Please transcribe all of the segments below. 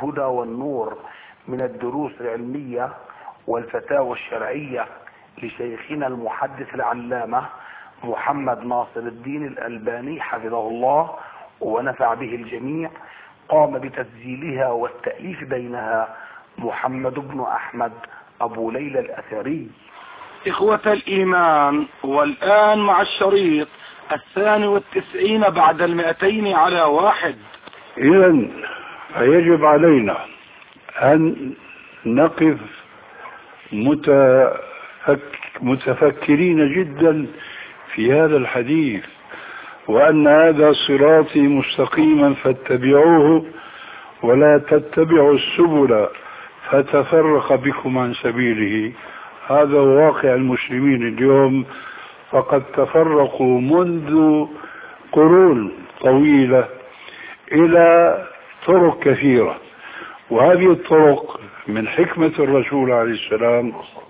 الهدى والنور من الدروس العلمية والفتاوى الشرعية لشيخنا المحدث العلامة محمد ناصر الدين الألباني حفظه الله ونفع به الجميع، قام بتسجيلها والتأليف بينها محمد بن أحمد أبو ليلى الأثري. إخوة الإيمان، والآن مع الشريط 92 بعد 200 إذن فيجب علينا أن نقف متفكرين جدا في هذا الحديث، وأن هذا صراطي مستقيما فاتبعوه ولا تتبعوا السبل فتفرق بكم عن سبيله. هذا واقع المسلمين اليوم، فقد تفرقوا منذ قرون طويلة إلى طرق كثيرة، وهذه الطرق من حكمة الرسول عليه السلام.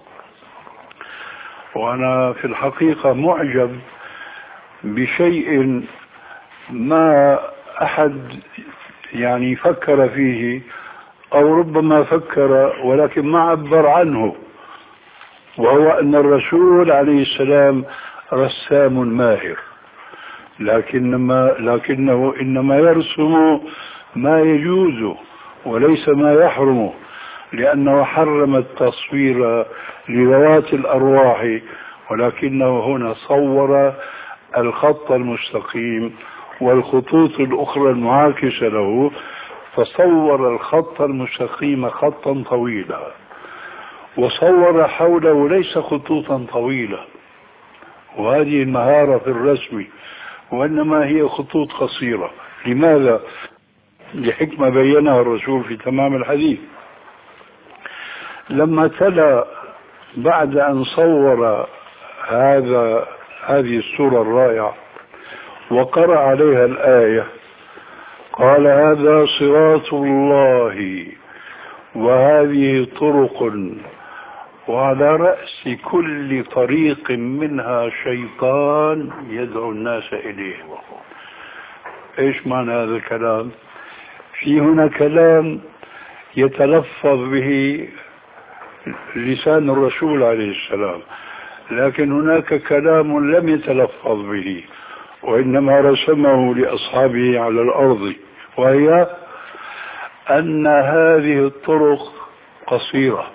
وأنا في الحقيقة معجب بشيء ما أحد فكر فيه، أو ربما فكر ولكن ما عبر عنه، وهو أن الرسول عليه السلام رسام ماهر، لكنه إنما يرسم ما يجوز وليس ما يحرم، لأنه حرم التصوير لذوات الأرواح، ولكنه هنا صور الخط المستقيم والخطوط الأخرى المعاكسة له، فصور الخط المستقيم خطا طويلا، وصور حوله ليس خطوطا طويلة، وهذه المهارة في الرسم، وإنما هي خطوط قصيرة. لماذا؟ لحكمة بينها الرسول في تمام الحديث. لما تلا بعد أن صور هذه السورة الرائعة وقرأ عليها الآية، قال: هذا صراط الله وهذه طرق، وعلى رأس كل طريق منها شيطان يدعو الناس إليه. إيش معنى هذا الكلام؟ في هنا كلام يتلفظ به لسان الرسول عليه السلام، لكن هناك كلام لم يتلفظ به وإنما رسمه لأصحابه على الأرض، وهي أن هذه الطرق قصيرة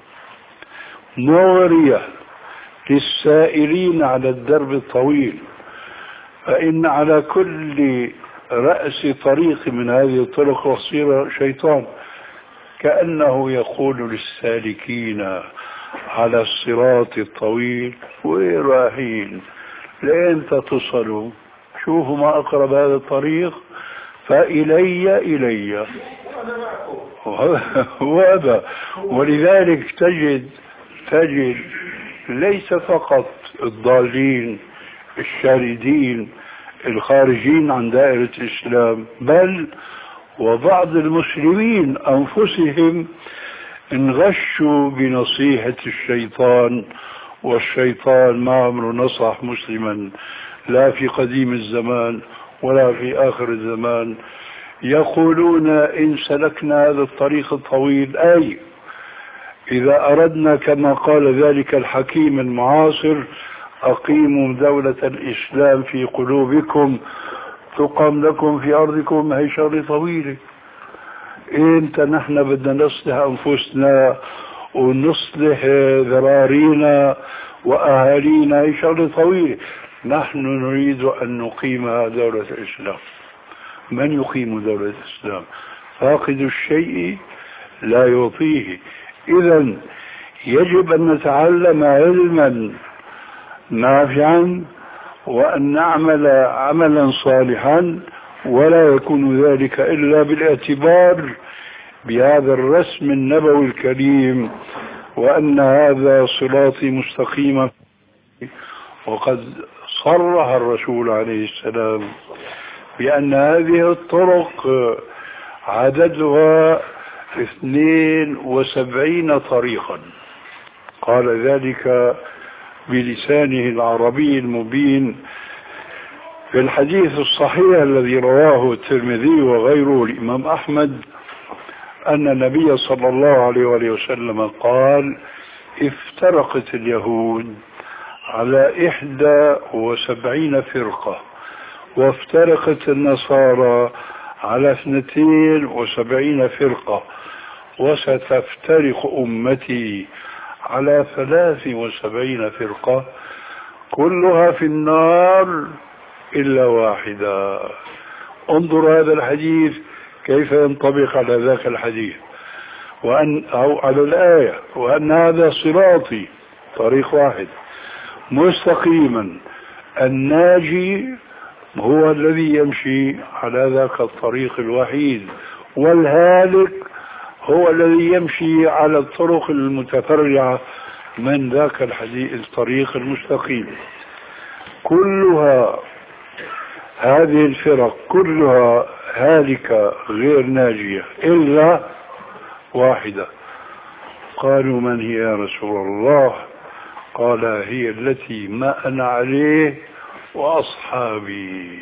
مغرية للسائرين على الدرب الطويل، فإن على كل رأس طريق من هذه الطرق القصيرة شيطان، كأنه يقول للسالكين على الصراط الطويل: وين رايحين؟ لين تصلوا؟ شوفوا ما أقرب هذا الطريق، فإلي وهذا. ولذلك تجد ليس فقط الضالين الشاردين الخارجين عن دائرة الإسلام، بل وبعض المسلمين أنفسهم انغشوا بنصيحة الشيطان، والشيطان ما عمره نصح مسلما لا في قديم الزمان ولا في آخر الزمان. يقولون: إن سلكنا هذا الطريق الطويل، أي إذا أردنا كما قال ذلك الحكيم المعاصر: أقيموا دولة الإسلام في قلوبكم تقام لكم في أرضكم، هي شغلة طويلة. نحن بدنا نصلح أنفسنا ونصلح ذرارينا وأهالينا، هي شغلة طويلة. نحن نريد أن نقيم دولة الإسلام. من يقيم دولة الإسلام؟ فاقد الشيء لا يعطيه. إذن يجب أن نتعلم علما نافعا وأن نعمل عملا صالحا، ولا يكون ذلك إلا بالاعتبار بهذا الرسم النبوي الكريم، وأن هذا صراطي مستقيما. وقد صرح الرسول عليه السلام بأن هذه الطرق عددها 72 طريقا، قال ذلك بلسانه العربي المبين في الحديث الصحيح الذي رواه الترمذي وغيره الإمام أحمد أن النبي صلى الله عليه وآله وسلم قال: افترقت اليهود على 71 فرقة، وافترقت النصارى على 72 فرقة، وستفترق أمتي على 73 فرقة، كلها في النار إلا واحدة. انظر هذا الحديث كيف ينطبق على ذاك الحديث، أو على الآية: وأن هذا صراطي، طريق واحد مستقيما، الناجي هو الذي يمشي على ذاك الطريق الوحيد، والهالك هو الذي يمشي على الطرق المتفرعة من ذاك الطريق المستقيم. كلها هذه الفرق كلها هالكة غير ناجية إلا واحدة. قالوا: من هي يا رسول الله؟ قال: هي التي ما أنا عليه وأصحابي.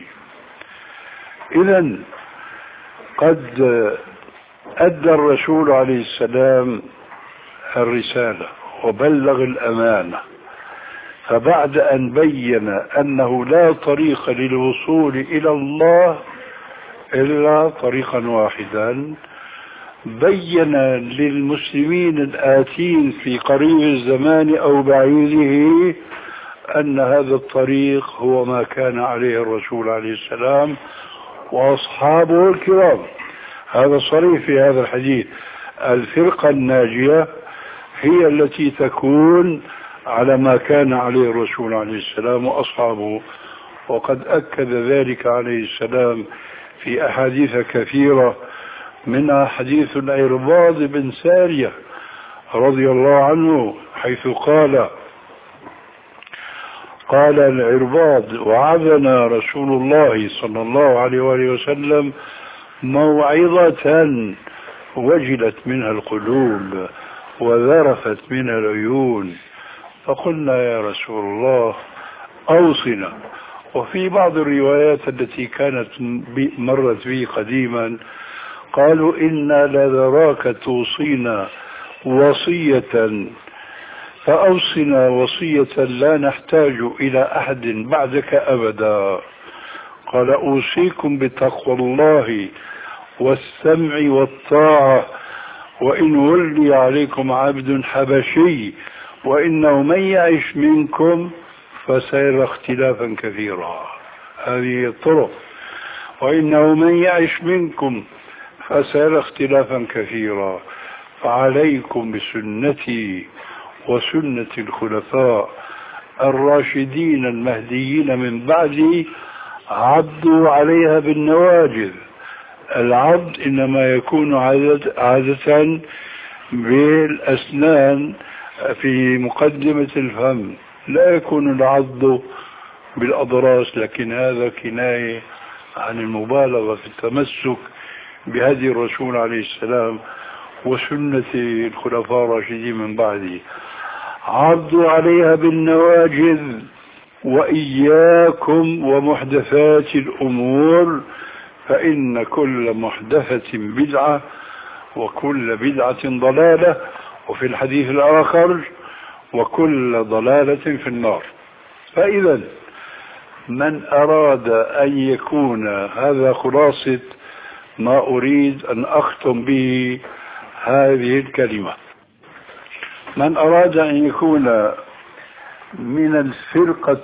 إذن قد أدى الرسول عليه السلام الرسالة وبلغ الأمانة، فبعد أن بين أنه لا طريق للوصول إلى الله إلا طريقا واحدا، بين للمسلمين الآتين في قريب الزمان أو بعيده أن هذا الطريق هو ما كان عليه الرسول عليه السلام وأصحابه الكرام. هذا صريح في هذا الحديث: الفرقة الناجية هي التي تكون على ما كان عليه الرسول عليه السلام وأصحابه. وقد أكد ذلك عليه السلام في أحاديث كثيرة، منها حديث العرباض بن سارية رضي الله عنه، حيث قال العرباض: وعظنا رسول الله صلى الله عليه وآله وسلم موعظة وجلت منها القلوب وذرفت منها العيون، فقلنا: يا رسول الله أوصنا. وفي بعض الروايات التي كانت مرت بي قديما قالوا: إنا لنراك توصينا وصية، فأوصنا وصية لا نحتاج إلى أحد بعدك أبدا. قال: أوصيكم بتقوى الله والسمع والطاعة، وإن ولي عليكم عبد حبشي، وإنه من يعش منكم فسيرى اختلافا كثيرا. هذه الطرق: وإنه من يعش منكم فسيرى اختلافا كثيرا، فعليكم بسنتي وسنة الخلفاء الراشدين المهديين من بعدي، عضوا عليها بالنواجذ. العض إنما يكون عادة بالأسنان في مقدمة الفم، لا يكون العض بالأضراس، لكن هذا كناية عن المبالغة في التمسك بهدي الرسول عليه السلام وسنة الخلفاء الراشدين من بعده. عضوا عليها بالنواجذ، وإياكم ومحدثات الأمور، فإن كل محدثة بدعة وكل بدعة ضلالة، وفي الحديث الآخر: وكل ضلالة في النار. فإذا من أراد أن يكون، هذا خلاصة ما أريد أن أختم به هذه الكلمة، من أراد أن يكون من الفرقة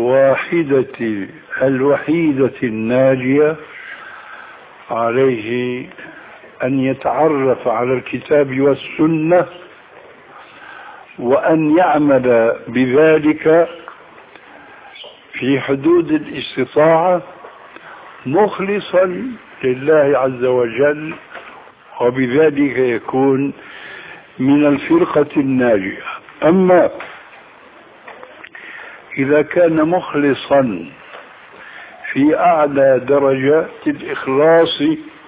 الوحيدة الناجية، عليه أن يتعرف على الكتاب والسنة، وأن يعمل بذلك في حدود الاستطاعة مخلصا لله عز وجل، وبذلك يكون من الفرقة الناجية. أما إذا كان مخلصا في أعلى درجات الإخلاص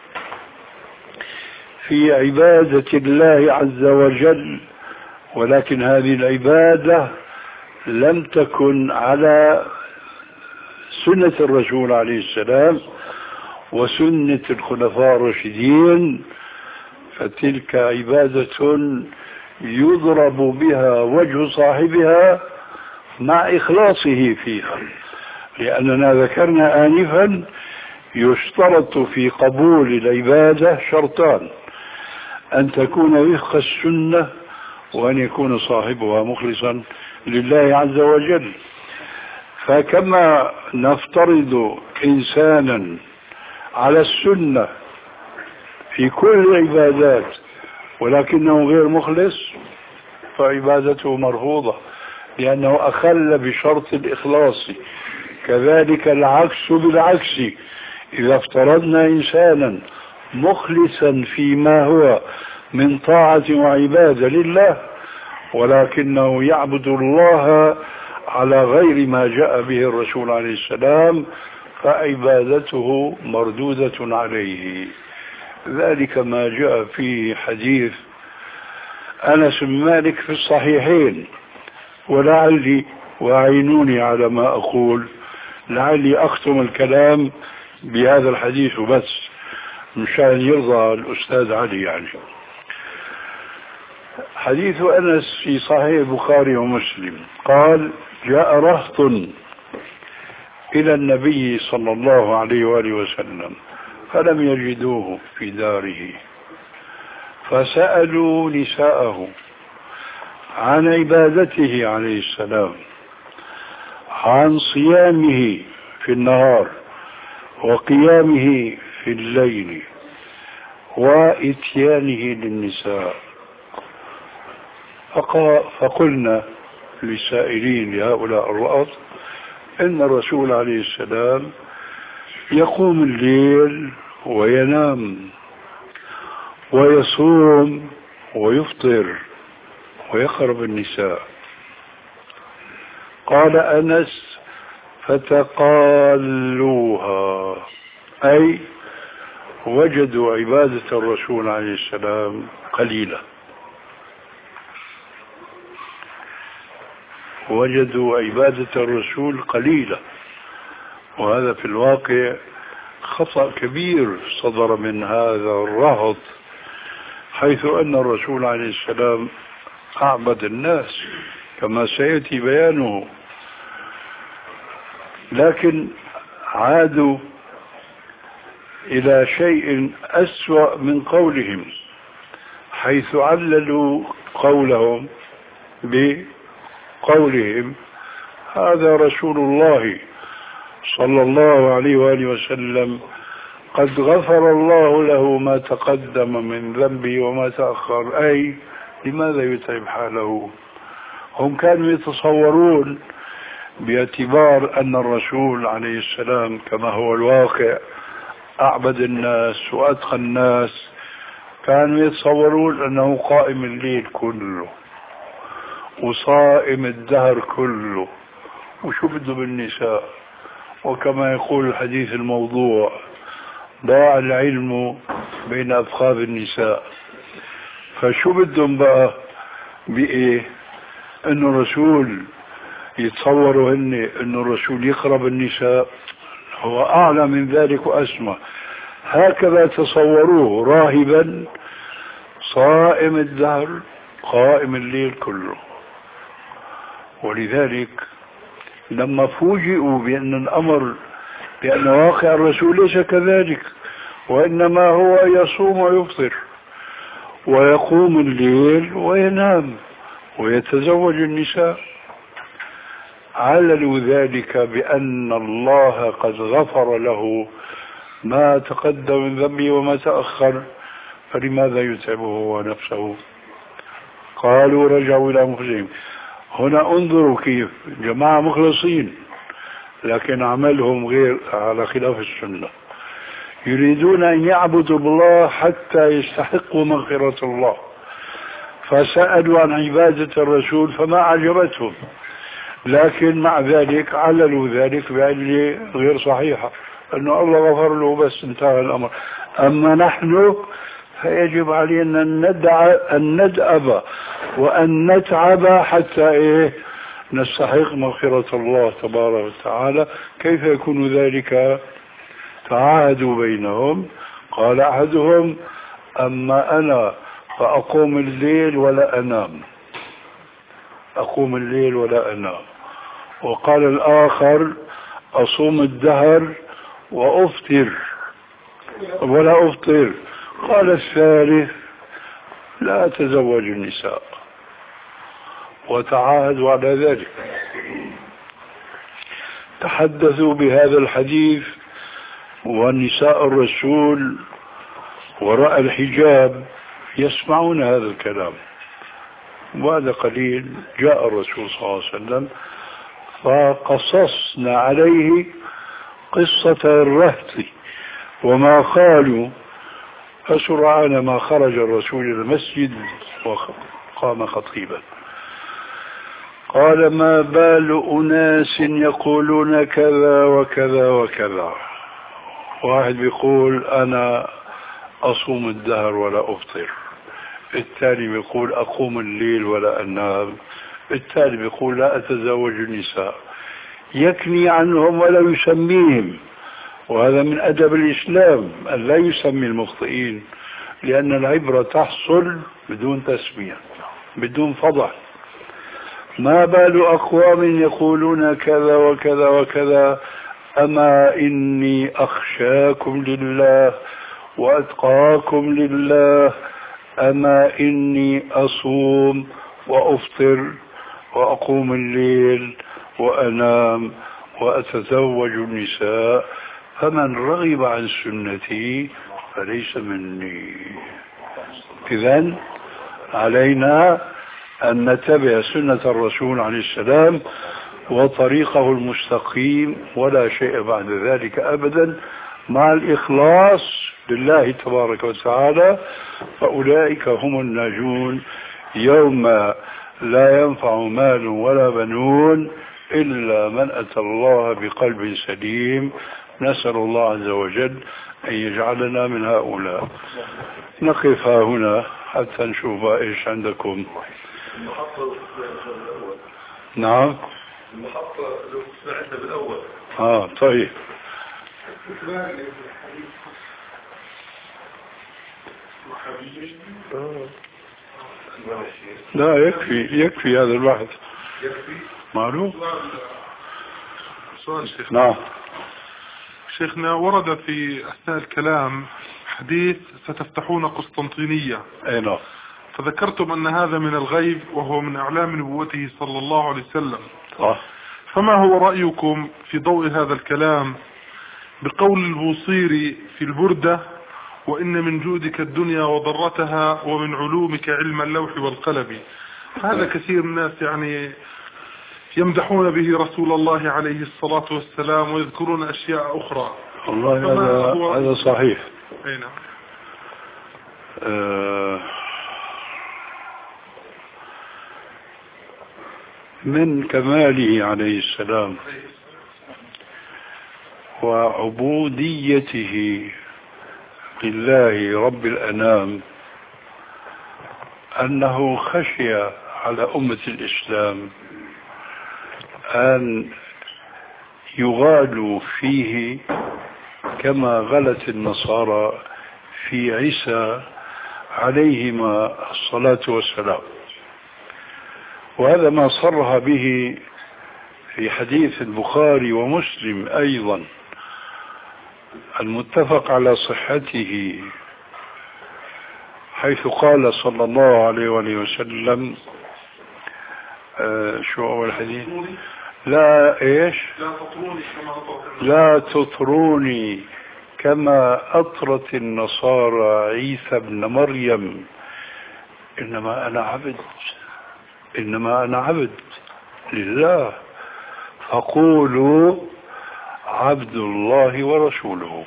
في عبادة الله عز وجل، ولكن هذه العبادة لم تكن على سنة الرسول عليه السلام وسنة الخلفاء الراشدين، فتلك عبادة يضرب بها وجه صاحبها مع إخلاصه فيها، لأننا ذكرنا آنفا يشترط في قبول العبادة شرطان: أن تكون وفق السنة، وأن يكون صاحبها مخلصا لله عز وجل. فكما نفترض إنسانا على السنة في كل العبادات ولكنه غير مخلص، فعبادته مرفوضة لأنه أخل بشرط الإخلاص. كذلك العكس بالعكس، إذا افترضنا إنسانا مخلصا فيما هو من طاعة وعبادة لله ولكنه يعبد الله على غير ما جاء به الرسول عليه السلام، فعبادته مردودة عليه. ذلك ما جاء في حديث أنس بن مالك في الصحيحين. ولعلي، وأعينوني على ما أقول، لعلي أختم الكلام بهذا الحديث بس مشان يرضى الأستاذ علي. يعني حديث أنس في صحيح البخاري ومسلم قال: جاء رهط إلى النبي صلى الله عليه وآله وسلم فلم يجدوه في داره، فسألوا نساءه عن عبادته عليه السلام، عن صيامه في النهار وقيامه في الليل وإتيانه للنساء. فقلنا للسائلين لهؤلاء الرهط إن الرسول عليه السلام يقوم الليل وينام ويصوم ويفطر ويقرب النساء. قال أنس: فتقالوها، أي وجدوا عبادة الرسول عليه السلام قليلة، وجدوا عبادة الرسول قليلة. وهذا في الواقع خطأ كبير صدر من هذا الرهط، حيث أن الرسول عليه السلام أعبد الناس كما سيأتي بيانه، لكن عادوا إلى شيء أسوأ من قولهم، حيث عللوا قولهم بقولهم: هذا رسول الله صلى الله عليه وآله وسلم قد غفر الله له ما تقدم من ذنبه وما تأخر، أي لماذا يتعب حاله؟ هم كانوا يتصورون باعتبار أن الرسول عليه السلام كما هو الواقع أعبد الناس وأتقى الناس، كانوا يتصورون أنه قائم الليل كله وصائم الدهر كله، وشو بده بالنساء، وكما يقول الحديث الموضوع: ضاع العلم بين أفخاذ النساء. فشو بدهم بقى بإيه؟ إنه الرسول يتصوروا هن إنه الرسول يقرب النساء؟ هو أعلى من ذلك وأسمى. هكذا تصوروه راهبا صائم الدهر قائم الليل كله. ولذلك لما فوجئوا بأن الأمر بأن واقع الرسول ليس كذلك، وإنما هو يصوم ويفطر ويقوم الليل وينام ويتزوج النساء، عللوا ذلك بأن الله قد غفر له ما تقدم من ذنبه وما تأخر، فلماذا يتعبه هو نفسه؟ قالوا رجعوا إلى أنفسهم. هنا انظروا كيف جماعة مخلصين لكن عملهم غير على خلاف السنة، يريدون أن يعبدوا الله حتى يستحقوا مغفرة الله، فسألوا عن عبادة الرسول فما عجبتهم، لكن مع ذلك عللوا ذلك بعلة غير صحيحة، أنه الله غفر له بس انتهى الأمر. أما نحن فيجب علينا أن ندأب وأن نتعب حتى نستحق مغفرة الله تبارك وتعالى. كيف يكون ذلك؟ تعاهدوا بينهم. قال أحدهم: أما أنا فأقوم الليل ولا أنام، أقوم الليل ولا أنام. وقال الآخر أصوم الدهر وأفطر ولا أفطر. قال الثالث لا أتزوج النساء، وتعاهدوا على ذلك. تحدثوا بهذا الحديث ونساء الرسول وراء الحجاب يسمعون هذا الكلام. بعد قليل جاء الرسول صلى الله عليه وسلم فقصصنا عليه قصة الرهط وما قالوا. فسرعان ما خرج الرسول إلى المسجد وقام خطيبا قال ما بال أناس يقولون كذا وكذا وكذا. واحد بيقول أنا أصوم الدهر ولا أفطر، الثاني بيقول أقوم الليل ولا أنام، الثالث بيقول لا أتزوج النساء، يكني عنهم ولا يسميهم. وهذا من أدب الإسلام أن لا يسمي المخطئين، لأن العبرة تحصل بدون تسمية بدون فضح. ما بال أقوام يقولون كذا وكذا وكذا أما إني أخشاكم لله وأتقاكم لله، أما إني أصوم وأفطر وأقوم الليل وأنام وأتزوج النساء، فمن رغب عن سنتي فليس مني. إذن علينا أن نتبع سنة الرسول عليه السلام وطريقه المستقيم ولا شيء بعد ذلك أبدا، مع الإخلاص لله تبارك وتعالى، فأولئك هم الناجون يوم لا ينفع مال ولا بنون إلا من أتى الله بقلب سليم. نسأل الله عز وجل أن يجعلنا من هؤلاء. نقف هنا حتى نشوف إيش عندكم. نعم المحطة لو سمعتنا بالأول. طيب. لا يكفي هذا البحث. يكفي معلوم. سؤال شيخ. نعم شيخنا، ورد في أثناء الكلام حديث ستفتحون قسطنطينية. أي نعم. فذكرتم أن هذا من الغيب وهو من أعلام نبوته صلى الله عليه وسلم. فما هو رأيكم في ضوء هذا الكلام بقول البوصيري في البردة وإن من جودك الدنيا وضرتها ومن علومك علم اللوح والقلم؟ هذا كثير من الناس يعني يمدحون به رسول الله عليه الصلاة والسلام ويذكرون أشياء أخرى. والله هذا صحيح. أي نعم. من كماله عليه السلام وعبوديته لله رب الأنام أنه خشي على أمة الإسلام أن يغالوا فيه كما غلت النصارى في عيسى عليهما الصلاة والسلام. وهذا ما صرح به في حديث البخاري ومسلم أيضا المتفق على صحته، حيث قال صلى الله عليه وسلم شو أول حديث؟ لا إيش؟ لا تطروني كما أطرت النصارى عيسى بن مريم، إنما أنا عبد لله، فقولوا عبد الله ورسوله.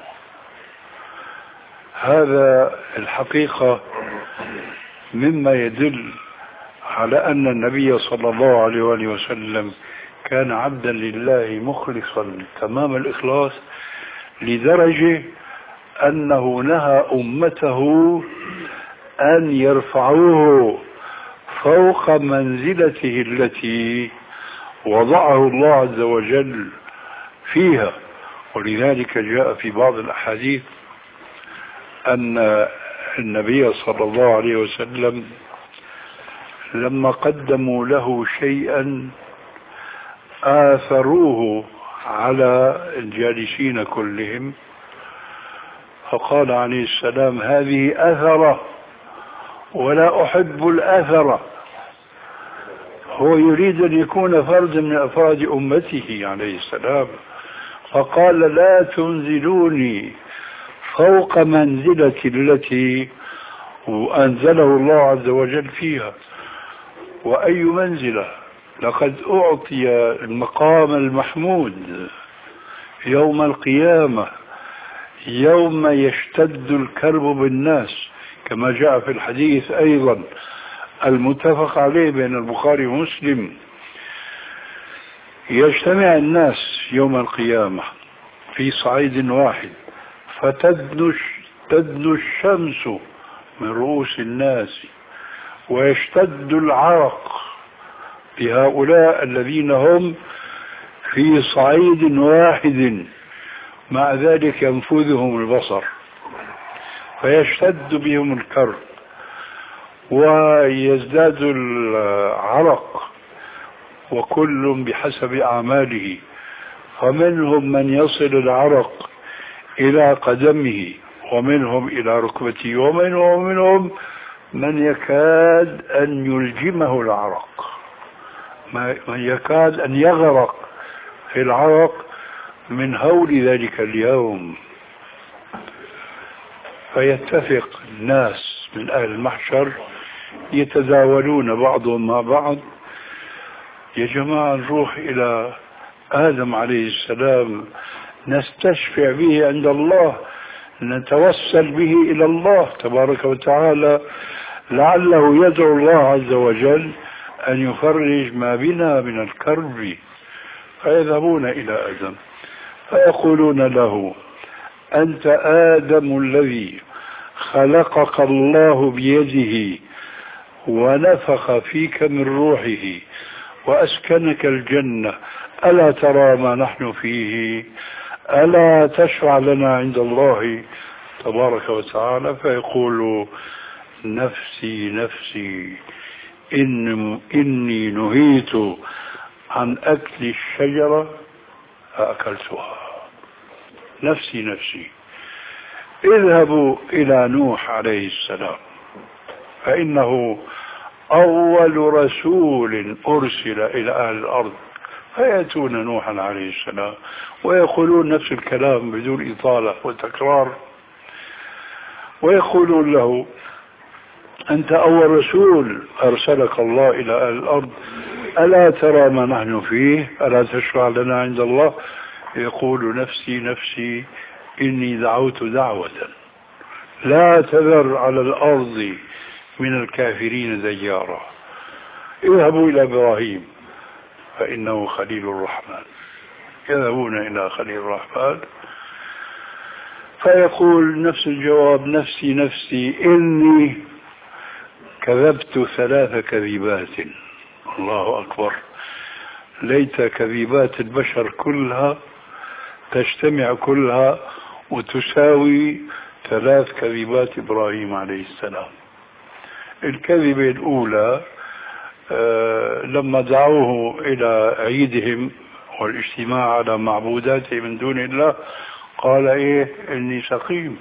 هذا الحقيقة مما يدل على أن النبي صلى الله عليه وسلم كان عبدا لله مخلصا تمام الإخلاص، لدرجة أنه نهى أمته أن يرفعوه فوق منزلته التي وضعه الله عز وجل فيها. ولذلك جاء في بعض الأحاديث أن النبي صلى الله عليه وسلم لما قدموا له شيئا آثروه على الجالسين كلهم، فقال عليه السلام: هذه أثرة ولا أحب الأثرة. هو يريد أن يكون فردا من أفراد أمته عليه السلام، فقال: لا تنزلوني فوق منزلتي التي أنزله الله عز وجل فيها. وأي منزلة؟ لقد أعطي المقام المحمود يوم القيامة، يوم يشتد الكرب بالناس، كما جاء في الحديث أيضا المتفق عليه بين البخاري ومسلم. يجتمع الناس يوم القيامة في صعيد واحد، فتدنو الشمس من رؤوس الناس، ويشتد العرق بهؤلاء الذين هم في صعيد واحد، مع ذلك ينفذهم البصر، فيشتد بهم الكرب ويزداد العرق، وكل بحسب أعماله. فمنهم من يصل العرق إلى قدمه، ومنهم إلى ركبته، ومنهم من يكاد أن يلجمه العرق، من يكاد أن يغرق في العرق من هول ذلك اليوم. فيتفق الناس من أهل المحشر يتداولون بعضهم مع بعض: يا جماعة نروح إلى آدم عليه السلام نستشفع به عند الله، نتوسل به إلى الله تبارك وتعالى، لعله يدعو الله عز وجل أن يفرج ما بنا من الكرب. فيذهبون إلى آدم فيقولون له: أنت آدم الذي خلقك الله بيده ونفخ فيك من روحه وأسكنك الجنة، ألا ترى ما نحن فيه؟ ألا تشفع لنا عند الله تبارك وتعالى؟ فيقول: نفسي نفسي، إني نهيت عن أكل الشجرة فأكلتها. نفسي نفسي. اذهبوا إلى نوح عليه السلام، فإنه أول رسول أرسل إلى أهل الأرض. فيأتون نوحا عليه السلام ويقولون نفس الكلام بدون إطالة وتكرار، ويقولون له: أنت أول رسول أرسلك الله إلى أهل الأرض، ألا ترى ما نحن فيه؟ ألا تشفع لنا عند الله؟ يقول: نفسي نفسي، إني دعوت دعوة لا تذر على الأرض من الكافرين ديارا. اذهبوا إلى إبراهيم فإنه خليل الرحمن. يذهبون إلى خليل الرحمن فيقول نفس الجواب: نفسي نفسي، إني كذبت 3 كذبات. الله أكبر! ليت كذبات البشر كلها تجتمع كلها وتساوي 3 كذبات إبراهيم عليه السلام. الكذبة الأولى لما دعوه إلى عيدهم والاجتماع على معبوداته من دون الله، قال: إني سقيم.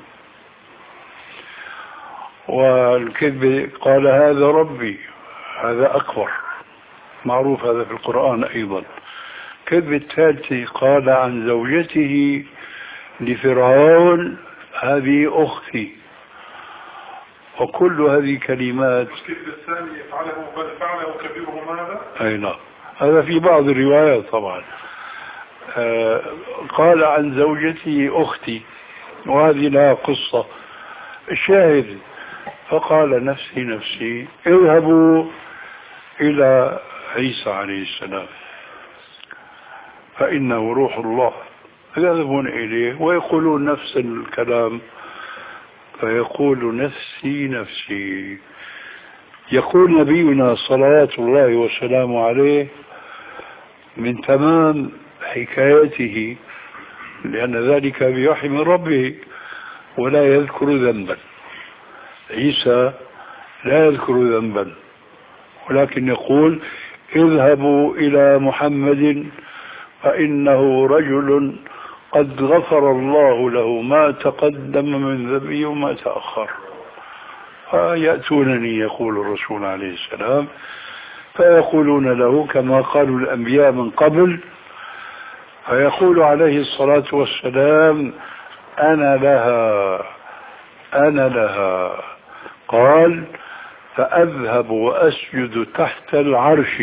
والكذبة قال: هذا ربي. هذا أكبر، معروف هذا في القرآن أيضا. كذبة الثالثة قال عن زوجته لفرعون: هذه أختي. وكل هذه كلمات. الكذب الثاني فعله كبيرهم هذا؟ أي نعم، هذا في بعض الروايات طبعا. قال عن زوجته أختي، وهذه لها قصة. الشاهد: فقال: نفسي نفسي، اذهبوا إلى عيسى عليه السلام فإنه روح الله. يذهبون إليه ويقولون نفس الكلام، فيقول: نفسي نفسي. يقول نبينا صلوات الله وسلامه عليه من تمام حكايته، لأن ذلك بوحي من ربه ولا يذكر ذنبا، عيسى لا يذكر ذنبا، ولكن يقول اذهبوا إلى محمد فإنه رجل قد غفر الله له ما تقدم من ذنبه وما تأخر. فيأتونني يقول الرسول عليه السلام فيقولون له كما قالوا الأنبياء من قبل، فيقول عليه الصلاة والسلام أنا لها أنا لها. قال فأذهب وأسجد تحت العرش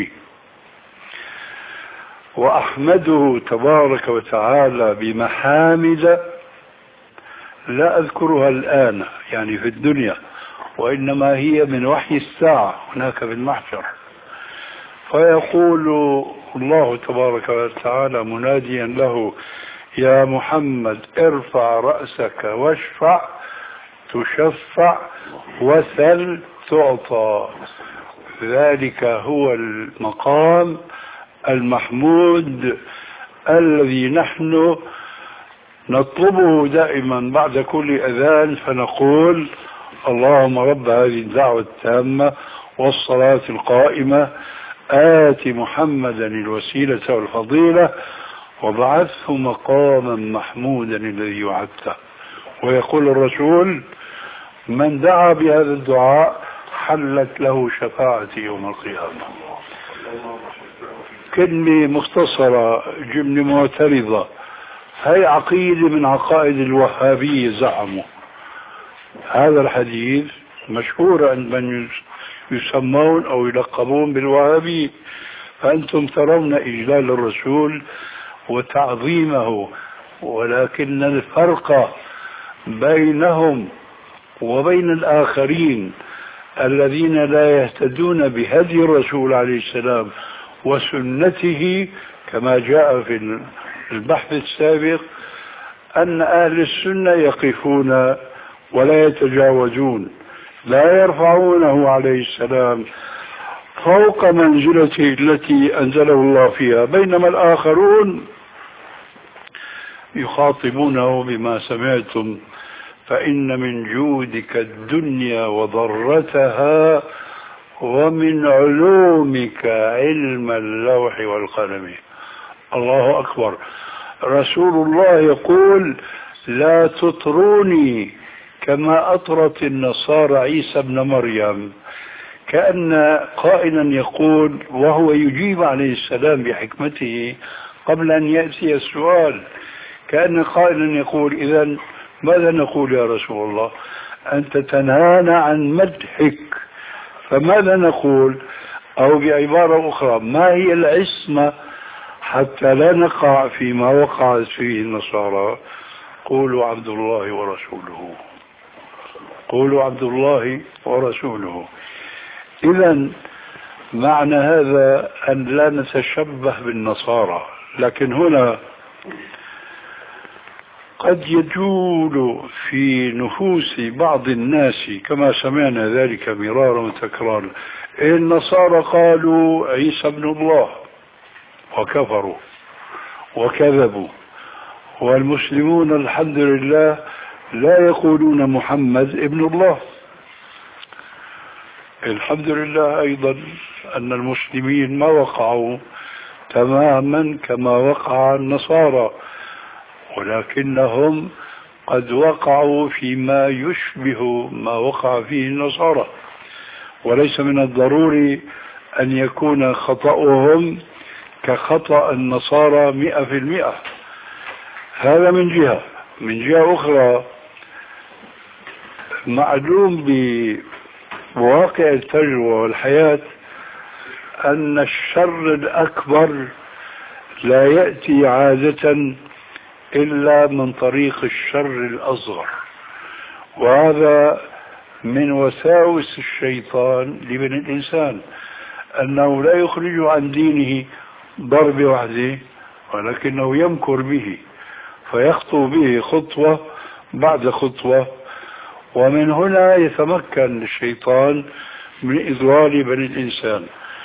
وأحمده تبارك وتعالى بمحامد لا أذكرها الآن يعني في الدنيا، وإنما هي من وحي الساعة هناك في المحشر. فيقول الله تبارك وتعالى مناديا له يا محمد ارفع رأسك واشفع تشفع وسل تعطى. ذلك هو المقام المحمود الذي نحن نطلبه دائما بعد كل أذان، فنقول اللهم رب هذه الدعوة التامة والصلاة القائمة آت محمدا الوسيلة والفضيلة وبعثه مقاما محمودا الذي وعدته. ويقول الرسول من دعا بهذا الدعاء حلت له شفاعتي يوم القيامة. كلمة مختصرة جملة معترضة، هي عقيدة من عقائد الوهابية زعموا. هذا الحديث مشهور عند من يسمون أو يلقبون بالوهابي، فأنتم ترون إجلال الرسول وتعظيمه، ولكن الفرق بينهم وبين الآخرين الذين لا يهتدون بهدي الرسول عليه السلام وسنته كما جاء في البحث السابق أن أهل السنة يقفون ولا يتجاوزون، لا يرفعونه عليه السلام فوق منزلته التي أنزله الله فيها، بينما الآخرون يخاطبونه بما سمعتم فإن من جودك الدنيا وضرتها ومن علومك علم اللوح والقلم. الله أكبر. رسول الله يقول لا تطروني كما أطرت النصارى عيسى ابن مريم، كأن قائلا يقول وهو يجيب عليه السلام بحكمته قبل أن يأتي السؤال، كأن قائلا يقول إذن ماذا نقول يا رسول الله؟ أنت تنهانا عن مدحك فماذا نقول؟ أو بعبارة أخرى ما هي العصمة حتى لا نقع فيما وقعت فيه النصارى؟ قولوا عبد الله ورسوله، قولوا عبد الله ورسوله. إذن معنى هذا أن لا نتشبه بالنصارى، لكن هنا قد يجول في نفوس بعض الناس كما سمعنا ذلك مرارا وتكرارا النصارى قالوا عيسى ابن الله وكفروا وكذبوا، والمسلمون الحمد لله لا يقولون محمد ابن الله. الحمد لله أيضا أن المسلمين ما وقعوا تماما كما وقع النصارى، ولكنهم قد وقعوا فيما يشبه ما وقع فيه النصارى، وليس من الضروري أن يكون خطأهم كخطأ النصارى 100%. هذا من جهة. من جهة أخرى معلوم بواقع التجربة والحياة أن الشر الأكبر لا يأتي عادة إلا من طريق الشر الأصغر، وهذا من وساوس الشيطان لابن الإنسان أنه لا يخرج عن دينه ضرب وحده، ولكنه يمكر به فيخطو به خطوة بعد خطوة، ومن هنا يتمكن الشيطان من إضلال بني الإنسان.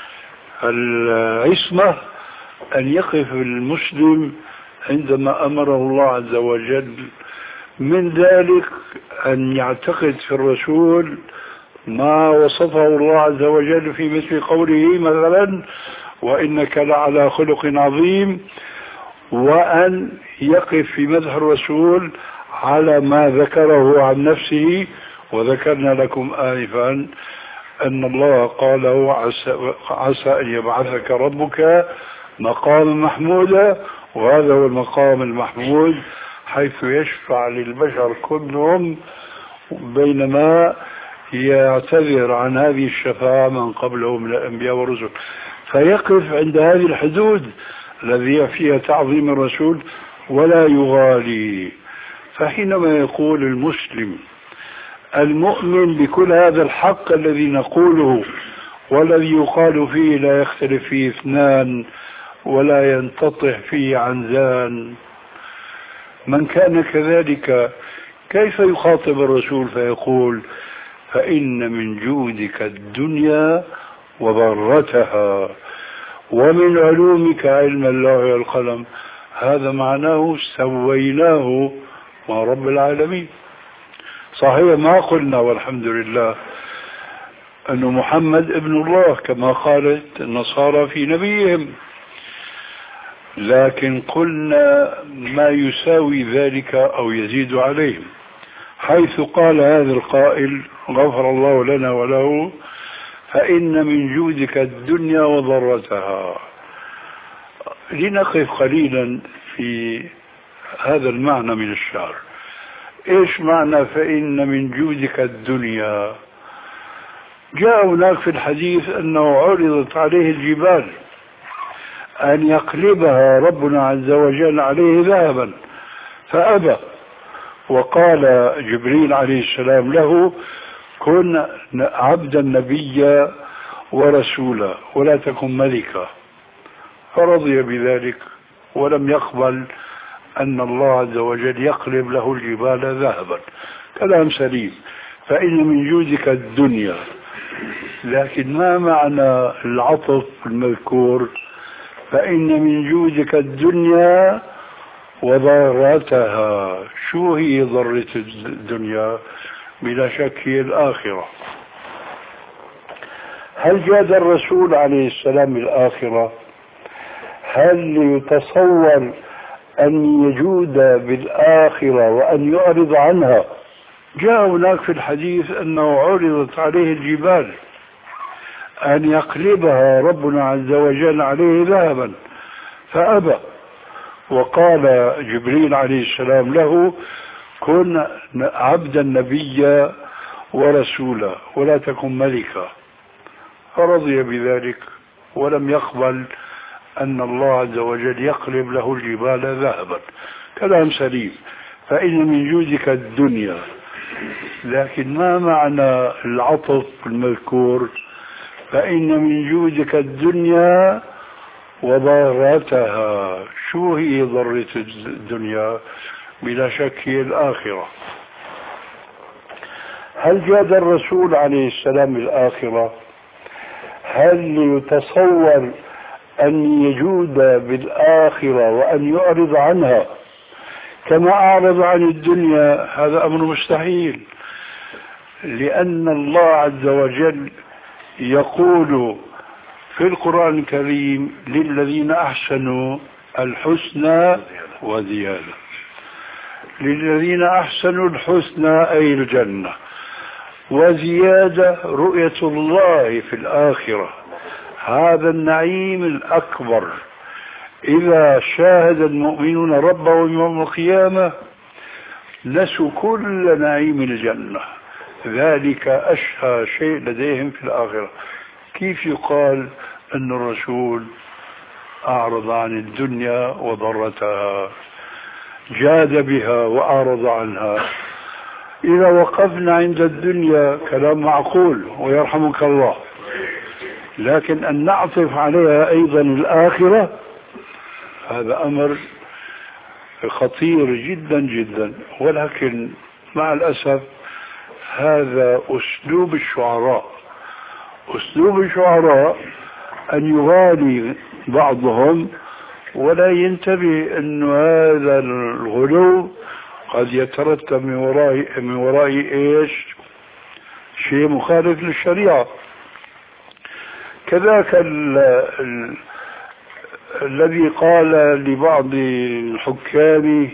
العصمة أن يقف المسلم عندما أمره الله عز وجل من ذلك أن يعتقد في الرسول ما وصفه الله عز وجل في مثل قوله مثلا وإنك لعلى خلق عظيم، وأن يقف في مدح الرسول على ما ذكره عن نفسه. وذكرنا لكم آنفا أن الله قال عسى أن يبعثك ربك مقام محمودا، وهذا هو المقام المحمود حيث يشفع للبشر كلهم، بينما يعتذر عن هذه الشفاعة من قبله من الأنبياء والرسل، فيقف عند هذه الحدود الذي فيها تعظيم الرسول ولا يغالي. فحينما يقول المسلم المؤمن بكل هذا الحق الذي نقوله والذي يقال فيه لا يختلف فيه اثنان ولا ينتطح فيه عنزان، من كان كذلك كيف يخاطب الرسول فيقول فإن من جودك الدنيا وضرتها ومن علومك علم الله والقلم؟ هذا معناه سويناه مع رب العالمين. صحيح ما قلنا والحمد لله أن محمد ابن الله كما قالت النصارى في نبيهم، لكن قلنا ما يساوي ذلك أو يزيد عليهم، حيث قال هذا القائل غفر الله لنا وله فإن من جودك الدنيا وضرتها. لنقف قليلا في هذا المعنى من الشعر. ايش معنى فإن من جودك الدنيا؟ جاء هناك في الحديث أنه عرضت عليه الجبال أن يقلبها ربنا عز وجل عليه ذهبا فأبى، وقال جبريل عليه السلام له كن عبدا نبيا ورسولا ولا تكن ملكا، فرضي بذلك ولم يقبل أن الله عز وجل يقلب له الجبال ذهبا. كلام سليم. فإن من جودك الدنيا، لكن ما معنى العطف المذكور فإن من جودك الدنيا وضرتها؟ شو هي ضرة الدنيا؟ بلا شك هي الآخرة. هل جاد الرسول عليه السلام الآخرة؟ هل يتصور أن يجود بالآخرة وأن يعرض عنها؟ جاء هناك في الحديث أنه عرضت عليه الجبال أن يقلبها ربنا عز وجل عليه ذهبا فأبى، وقال جبريل عليه السلام له كن عبدا نبيا ورسولا ولا تكن ملكا، فرضي بذلك ولم يقبل أن الله عز وجل يقلب له الجبال ذهبا. كلام سليم. فإن من جودك الدنيا، لكن ما معنى العطف المذكور فإن من جودك الدنيا وضرتها؟ شو هي ضرة الدنيا؟ بلا شك هي الآخرة. هل جاد الرسول عليه السلام الآخرة؟ هل يتصور أن يجود بالآخرة وأن يعرض عنها كما أعرض عن الدنيا؟ هذا أمر مستحيل، لأن الله عز وجل يقول في القرآن الكريم للذين أحسنوا الحسنى وزيادة. للذين أحسنوا الحسنى أي الجنة، وزيادة رؤية الله في الآخرة، هذا النعيم الأكبر. إذا شاهد المؤمنون ربهم يوم القيامة نسوا كل نعيم الجنة، ذلك أشهى شيء لديهم في الآخرة. كيف يقال أن الرسول أعرض عن الدنيا وضرتها، جاد بها وأعرض عنها؟ إذا وقفنا عند الدنيا كلام معقول ويرحمك الله، لكن أن نعطف عليها أيضا الآخرة هذا أمر خطير جدا جدا. ولكن مع الأسف هذا أسلوب الشعراء. أسلوب الشعراء أن يغالي بعضهم ولا ينتبه أن هذا الغلو قد يترتب من ورائه ايش؟ شيء مخالف للشريعة. كذاك الذي قال لبعض الحكام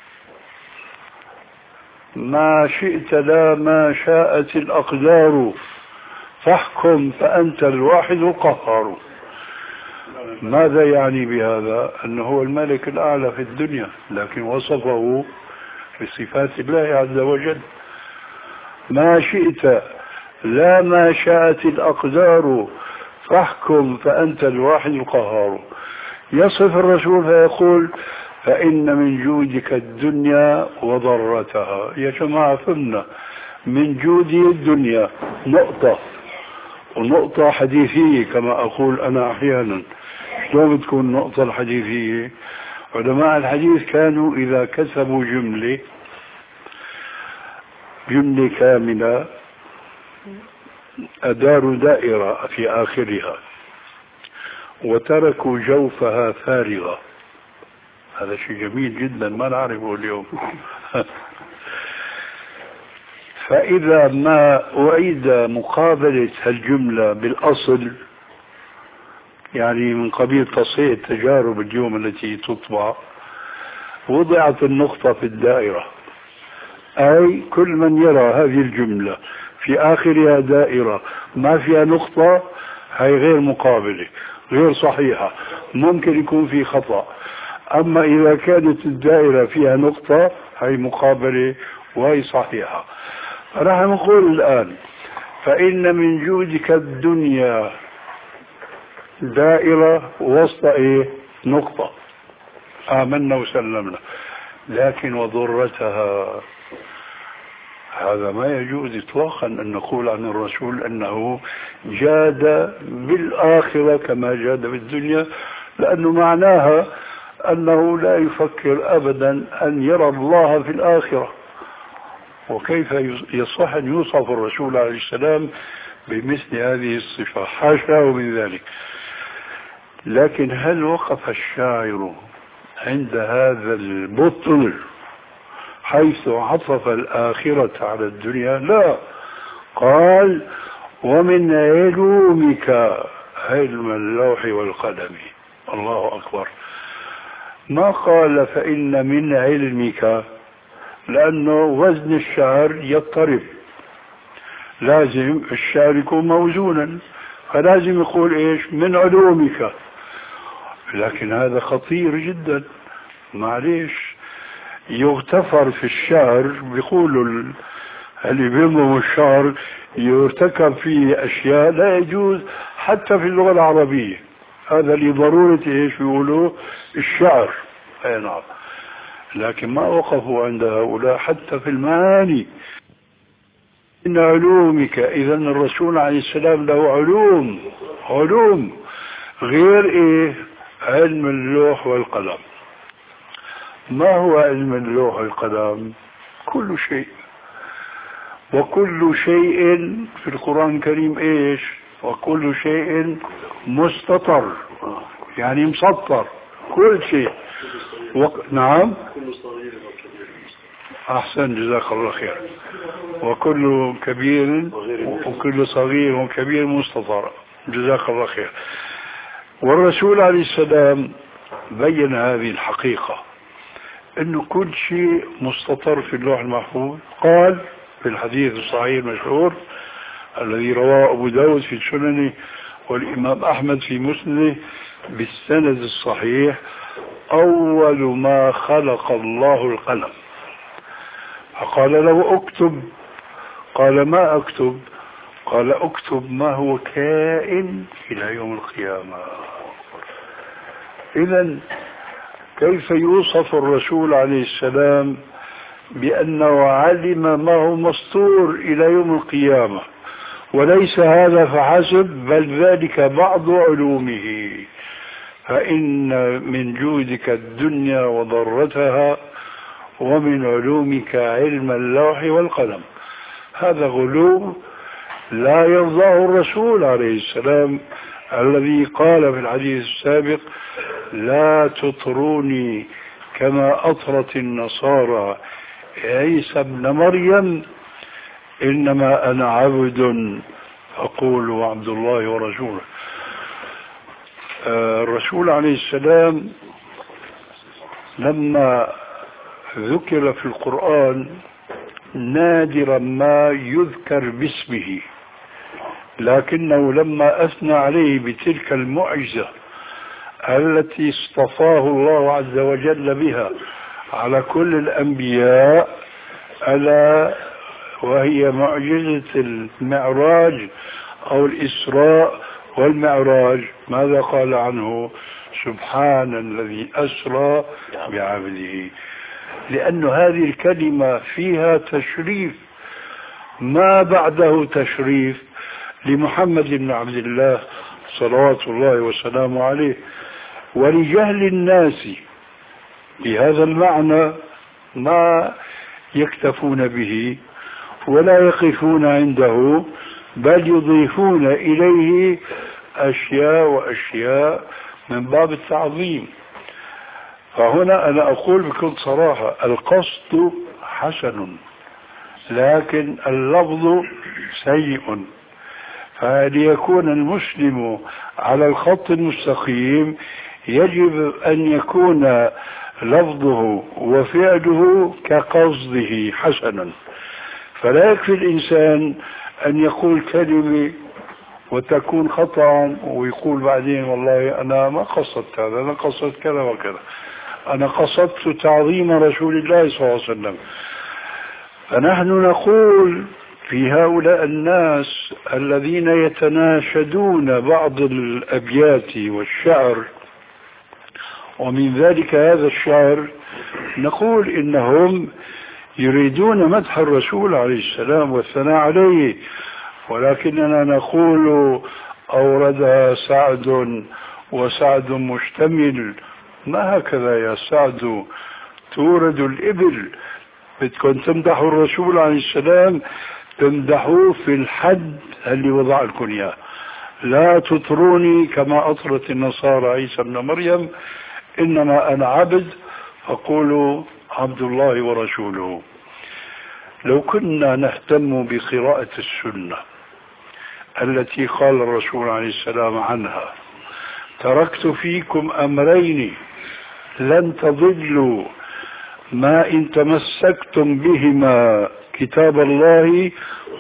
ما شئت لا ما شاءت الأقدار فاحكم فأنت الواحد القهار. ماذا يعني بهذا؟ أنه هو الملك الأعلى في الدنيا، لكن وصفه بصفات الله عز وجل. ما شئت لا ما شاءت الأقدار فاحكم فأنت الواحد القهار. يصف الرسول فيقول فإن من جودك الدنيا وضرتها. يا جماعة فهمنا، من جودي الدنيا نقطة، ونقطة حديثية كما أقول أنا أحيانا. شلون بتكون النقطة الحديثية؟ علماء الحديث كانوا إذا كتبوا جملة كاملة أداروا دائرة في آخرها وتركوا جوفها فارغة. هذا شيء جميل جدا ما نعرفه اليوم. فإذا ما أعيد مقابلة هالجملة بالأصل، يعني من قبيل تصحيح التجارب اليوم التي تطبع، وضعت النقطة في الدائرة، أي كل من يرى هذه الجملة في آخرها دائرة ما فيها نقطة، هي غير مقابلة، غير صحيحة، ممكن يكون في خطأ. أما إذا كانت الدائرة فيها نقطة هي مقابلة وهي صحيحة. راح نقول الآن فإن من جودك الدنيا دائرة وسط إيه؟ نقطة، آمنا وسلمنا. لكن وضرتها، هذا ما يجوز إطلاقا أن نقول عن الرسول أنه جاد بالآخرة كما جاد بالدنيا، لأنه معناها أنه لا يفكر أبدا أن يرى الله في الآخرة. وكيف يصح أن يوصف الرسول عليه السلام بمثل هذه الصفة؟ حاشاه من ذلك. لكن هل وقف الشاعر عند هذا البطل حيث عطف الآخرة على الدنيا؟ لا، قال ومن علومك علم اللوح والقلم. الله أكبر. ما قال فإن من علمك، لأنه وزن الشعر يضطرب، لازم الشعر يكون موزونا، فلازم يقول إيش؟ من علومك. لكن هذا خطير جدا، معليش يغتفر في الشعر. بيقولوا اللي بيمضوا الشعر يرتكب فيه أشياء لا يجوز حتى في اللغة العربية. هذا لضرورة إيش بيقولوا؟ الشعر. أي نعم. لكن ما وقفوا عند هؤلاء حتى في المعاني. إن علومك، إذا الرسول عليه السلام له علوم غير إيه؟ علم اللوح والقلم. ما هو علم اللوح والقلم؟ كل شيء، وكل شيء في القرآن الكريم إيش؟ وكل شيء مستطر، يعني مسطر، كل شيء. نعم، أحسن، جزاك الله خير. وكل كبير وكل صغير وكبير مستطر، جزاك الله خير. والرسول عليه السلام بين هذه الحقيقة، انه كل شيء مستطر في اللوح المحفوظ. قال في الحديث الصحيح المشهور الذي رواه أبو داود في سننه والإمام أحمد في مسنده بالسند الصحيح: أول ما خلق الله القلم، فقال له اكتب. قال ما اكتب؟ قال اكتب ما هو كائن إلى يوم القيامة. إذن كيف يوصف الرسول عليه السلام بأنه علم ما هو مستور إلى يوم القيامة؟ وليس هذا فحسب، بل ذلك بعض علومه. فإن من جودك الدنيا وضرتها، ومن علومك علم اللوح والقلم. هذا غلو لا يرضاه الرسول عليه السلام، الذي قال في الحديث السابق: لا تطروني كما أطرت النصارى عيسى ابن مريم إنما أنا عبد أقول عبد الله ورسوله. الرسول عليه السلام لما ذكر في القرآن نادرا ما يذكر باسمه، لكنه لما أثنى عليه بتلك المعجزة التي اصطفاه الله عز وجل بها على كل الأنبياء، ألا وهي معجزة المعراج أو الإسراء والمعراج، ماذا قال عنه؟ سبحان الذي أسرى بعبده. لأن هذه الكلمة فيها تشريف ما بعده تشريف لمحمد بن عبد الله صلوات الله وسلامه عليه. ولجهل الناس بهذا المعنى ما يكتفون به ولا يقفون عنده، بل يضيفون إليه أشياء وأشياء من باب التعظيم. فهنا أنا أقول بكل صراحة القصد حسن لكن اللفظ سيء. فليكون المسلم على الخط المستقيم يجب أن يكون لفظه وفعله كقصده حسنا. فلا يكفي الإنسان أن يقول كلمة وتكون خطأ ويقول بعدين والله أنا ما قصدت هذا، أنا قصدت كذا وكذا، أنا قصدت تعظيم رسول الله صلى الله عليه وسلم. فنحن نقول في هؤلاء الناس الذين يتناشدون بعض الأبيات والشعر، ومن ذلك هذا الشعر، نقول إنهم يريدون مدح الرسول عليه السلام والثناء عليه، ولكننا نقول أوردها سعد وسعد مشتمل. ما هكذا يا سعد تورد الإبل؟ بدكم تمدحوا الرسول عليه السلام تمدحوه في الحد اللي وضع لكم إياه، لا تطروني كما أطرت النصارى عيسى ابن مريم، إنما أنا عبد فقولوا عبد الله ورسوله. لو كنا نهتم بقراءة السنة التي قال الرسول عليه السلام عنها تركت فيكم أمرين لن تضلوا ما إن تمسكتم بهما كتاب الله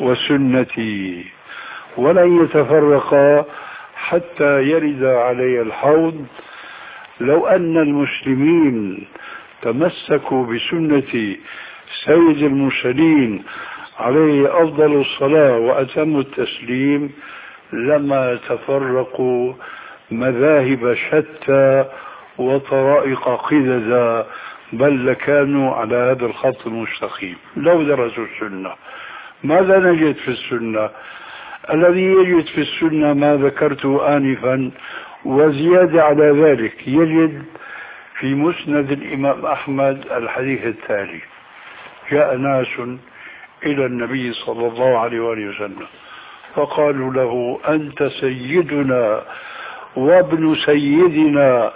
وسنتي ولن يتفرقا حتى يرد علي الحوض. لو أن المسلمين تمسكوا بسنة سيد المرسلين عليه أفضل الصلاة وأتم التسليم لما تفرقوا مذاهب شتى وطرائق قددا، بل لكانوا على هذا الخط المستقيم لو درسوا السنة. ماذا نجد في السنة؟ الذي يجد في السنة ما ذكرته آنفا، وزيادة على ذلك يجد في مسند الإمام أحمد الحديث التالي: جاء ناس إلى النبي صلى الله عليه وآله وسلم فقالوا له أنت سيدنا وابن سيدنا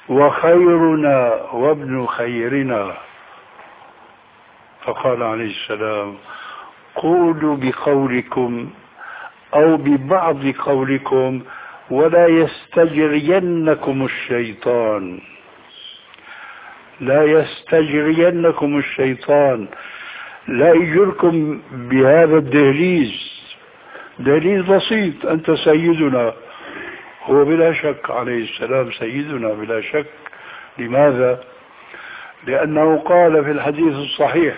وخيرنا وابن خيرنا. فقال عليه السلام قولوا بقولكم أو ببعض قولكم ولا يستجرينكم الشيطان، لا يستجرينكم الشيطان، لا يجركم بهذا الدهليز، دهليز بسيط. أنت سيدنا، هو بلا شك عليه السلام سيدنا بلا شك. لماذا؟ لأنه قال في الحديث الصحيح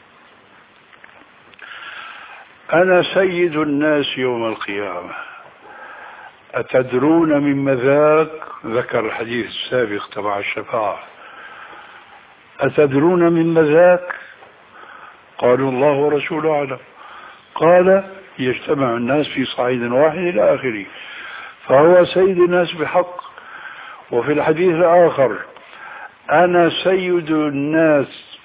أنا سيد الناس يوم القيامة. أتدرون مما ذاك؟ ذكر الحديث السابق تبع الشفاعة. أتدرون مما ذاك؟ قالوا الله ورسوله أعلم. قال يجتمع الناس في صعيد واحد إلى آخره، فهو سيد الناس بحق. وفي الحديث الآخر أنا سيد الناس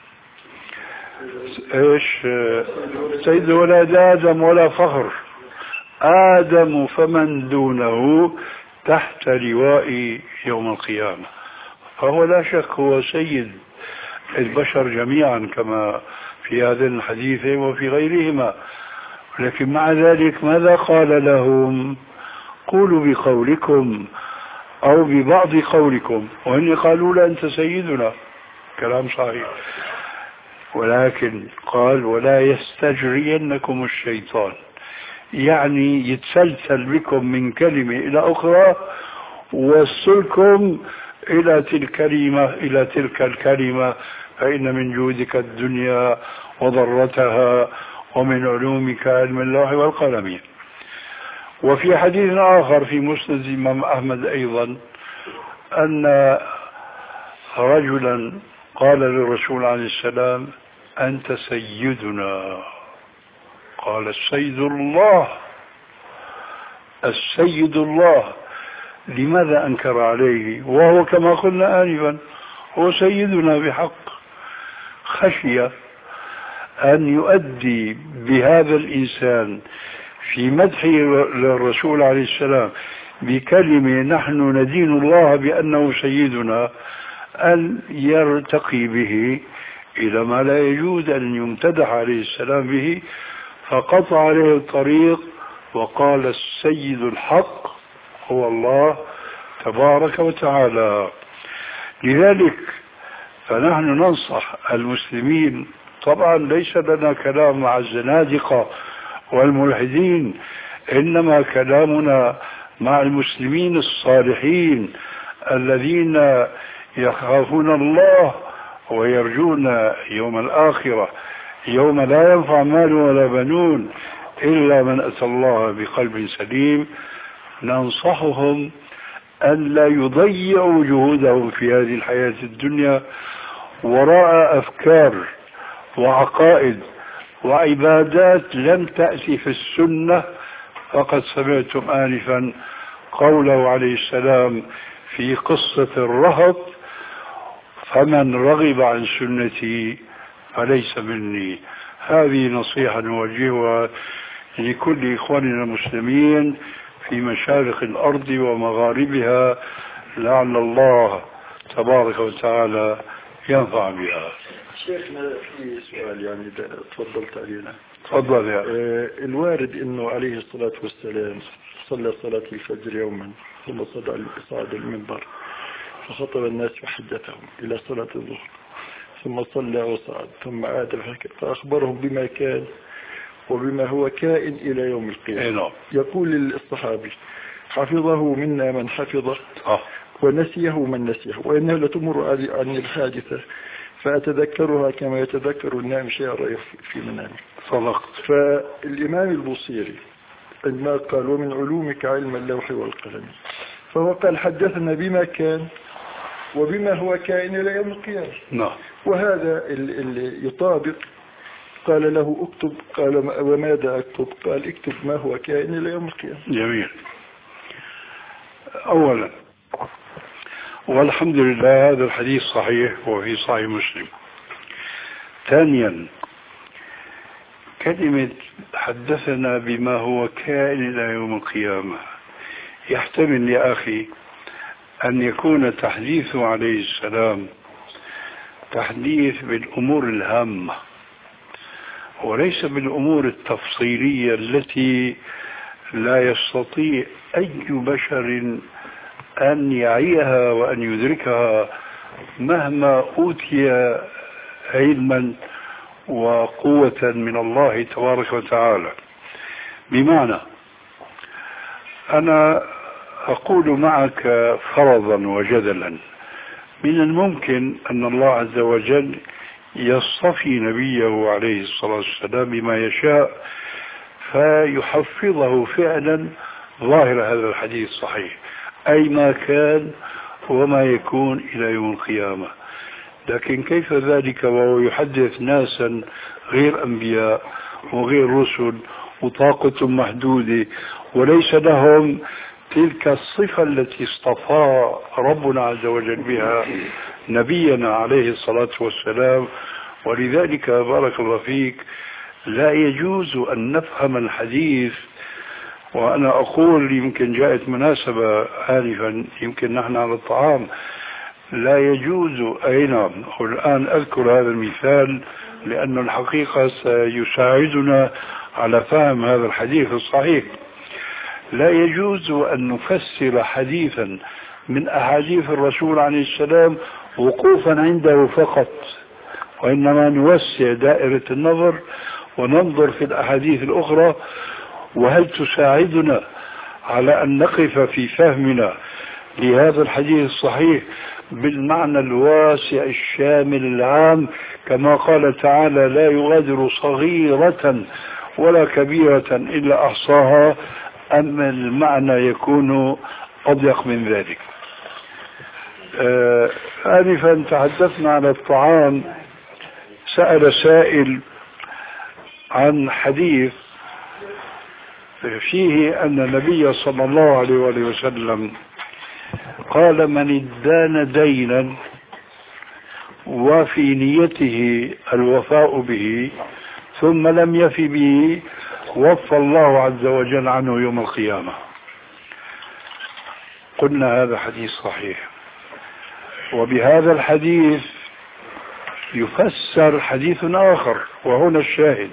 إيش؟ سيد ولد آدم ولا فخر، آدم فمن دونه تحت لواء يوم القيامة. فهو لا شك هو سيد البشر جميعا كما في في هذا الحديث وفي غيرهما، لكن مع ذلك ماذا قال لهم؟ قولوا بقولكم أو ببعض قولكم، وإن قالوا لا أنت سيدنا، كلام صحيح، ولكن قال ولا يستجرينكم الشيطان، يعني يتسلسل بكم من كلمة إلى أخرى ووصلكم إلى تلك الكلمة، فإن من جودك الدنيا وضرتها ومن علومك علم اللوح والقلم. وفي حديث آخر في مسند الإمام أحمد أيضا أن رجلا قال للرسول عليه السلام أنت سيدنا، قال السيد الله، السيد الله. لماذا أنكر عليه وهو كما قلنا آنفا هو سيدنا بحق؟ خشية أن يؤدي بهذا الإنسان في مدحه للرسول عليه السلام بكلمة نحن ندين الله بأنه سيدنا، أن يرتقي به إلى ما لا يجوز أن يمتدح عليه السلام به، فقطع عليه الطريق وقال السيد الحق هو الله تبارك وتعالى. لذلك فنحن ننصح المسلمين، طبعا ليس لنا كلام مع الزنادقة والملحدين، إنما كلامنا مع المسلمين الصالحين الذين يخافون الله ويرجون يوم الآخرة، يوم لا ينفع مال ولا بنون إلا من أتى الله بقلب سليم. ننصحهم أن لا يضيعوا جهودهم في هذه الحياة الدنيا وراء أفكار وعقائد وعبادات لم تأتي في السنة. فقد سمعتم آنفا قوله عليه السلام في قصة الرهط فمن رغب عن سنتي فليس مني. هذه نصيحة نوجهها لكل إخواننا المسلمين في مشارق الأرض ومغاربها، لعل الله تبارك وتعالى ينفع بها. شيخنا في سؤال يعني تفضلت علينا. تفضل يا الوارد انه عليه الصلاة والسلام صلى صلاة الفجر يوما ثم صعد المنبر فخطب الناس وحدثهم الى صلاة الظهر ثم صلى وصعد ثم عاد فاخبرهم بما كان وبما هو كائن الى يوم القيامة. يقول الصحابي حفظه منا من حفظه ونسيه من نسيه، وانها لتمر عن الحادثة فأتذكرها كما يتذكر النائم شيء رأيه في منامه. صدقت. فالإمام البوصيري عندما قال ومن علومك علم اللوح والقلم، فهو قال حدثنا بما كان وبما هو كائن إلى يوم القيامة. نعم. وهذا اللي يطابق. قال له اكتب، قال وماذا اكتب؟ قال اكتب ما هو كائن إلى يوم القيامة. جميل. أولا والحمد لله هذا الحديث صحيح وفي صحيح مسلم. ثانيا كلمة حدثنا بما هو كائن إلى يوم القيامة يحتمل يا أخي أن يكون تحديثه عليه السلام تحديث بالأمور الهامة وليس بالأمور التفصيلية التي لا يستطيع أي بشر أن يعيها وأن يدركها مهما أوتي علما وقوة من الله تبارك وتعالى. بمعنى أنا أقول معك فرضا وجدلا من الممكن أن الله عز وجل يصطفي نبيه عليه الصلاة والسلام بما يشاء فيحفظه فعلا ظاهر هذا الحديث صحيح، أي ما كان وما يكون إلى يوم القيامة. لكن كيف ذلك وهو يحدث ناسا غير أنبياء وغير رسل وطاقة محدودة وليس لهم تلك الصفة التي اصطفى ربنا عز وجل بها نبينا عليه الصلاة والسلام. ولذلك بارك الله فيك لا يجوز أن نفهم الحديث. وأنا أقول يمكن جاءت مناسبة آنفا، يمكن نحن على الطعام لا يجوز. أي نعم. والآن أذكر هذا المثال لأن الحقيقة سيساعدنا على فهم هذا الحديث الصحيح. لا يجوز أن نفسر حديثا من أحاديث الرسول عليه السلام وقوفا عنده فقط، وإنما نوسع دائرة النظر وننظر في الأحاديث الأخرى، وهل تساعدنا على أن نقف في فهمنا لهذا الحديث الصحيح بالمعنى الواسع الشامل العام، كما قال تعالى: لا يغادر صغيرة ولا كبيرة إلا أحصاها، أم المعنى يكون أضيق من ذلك؟ آنفا تحدثنا عن الطعام. سأل سائل عن حديث فيه أن النبي صلى الله عليه وسلم قال: من ادان دينا وفي نيته الوفاء به ثم لم يف به وفى الله عز وجل عنه يوم القيامة. قلنا هذا حديث صحيح، وبهذا الحديث يفسر حديث آخر، وهنا الشاهد.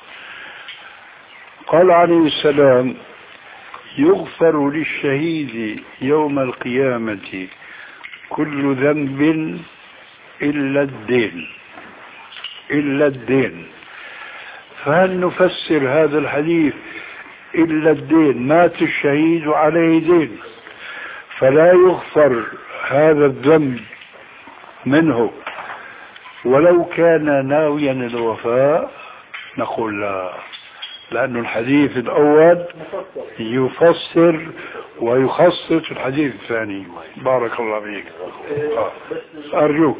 قال عليه السلام: يغفر للشهيد يوم القيامة كل ذنب إلا الدين. إلا الدين. فهل نفسر هذا الحديث إلا الدين؟ مات الشهيد عليه دين فلا يغفر هذا الذنب منه ولو كان ناويا الوفاء؟ نقول لا، لأن الحديث الأول يفسر ويخصص الحديث الثاني. بارك الله فيك. أرجوك.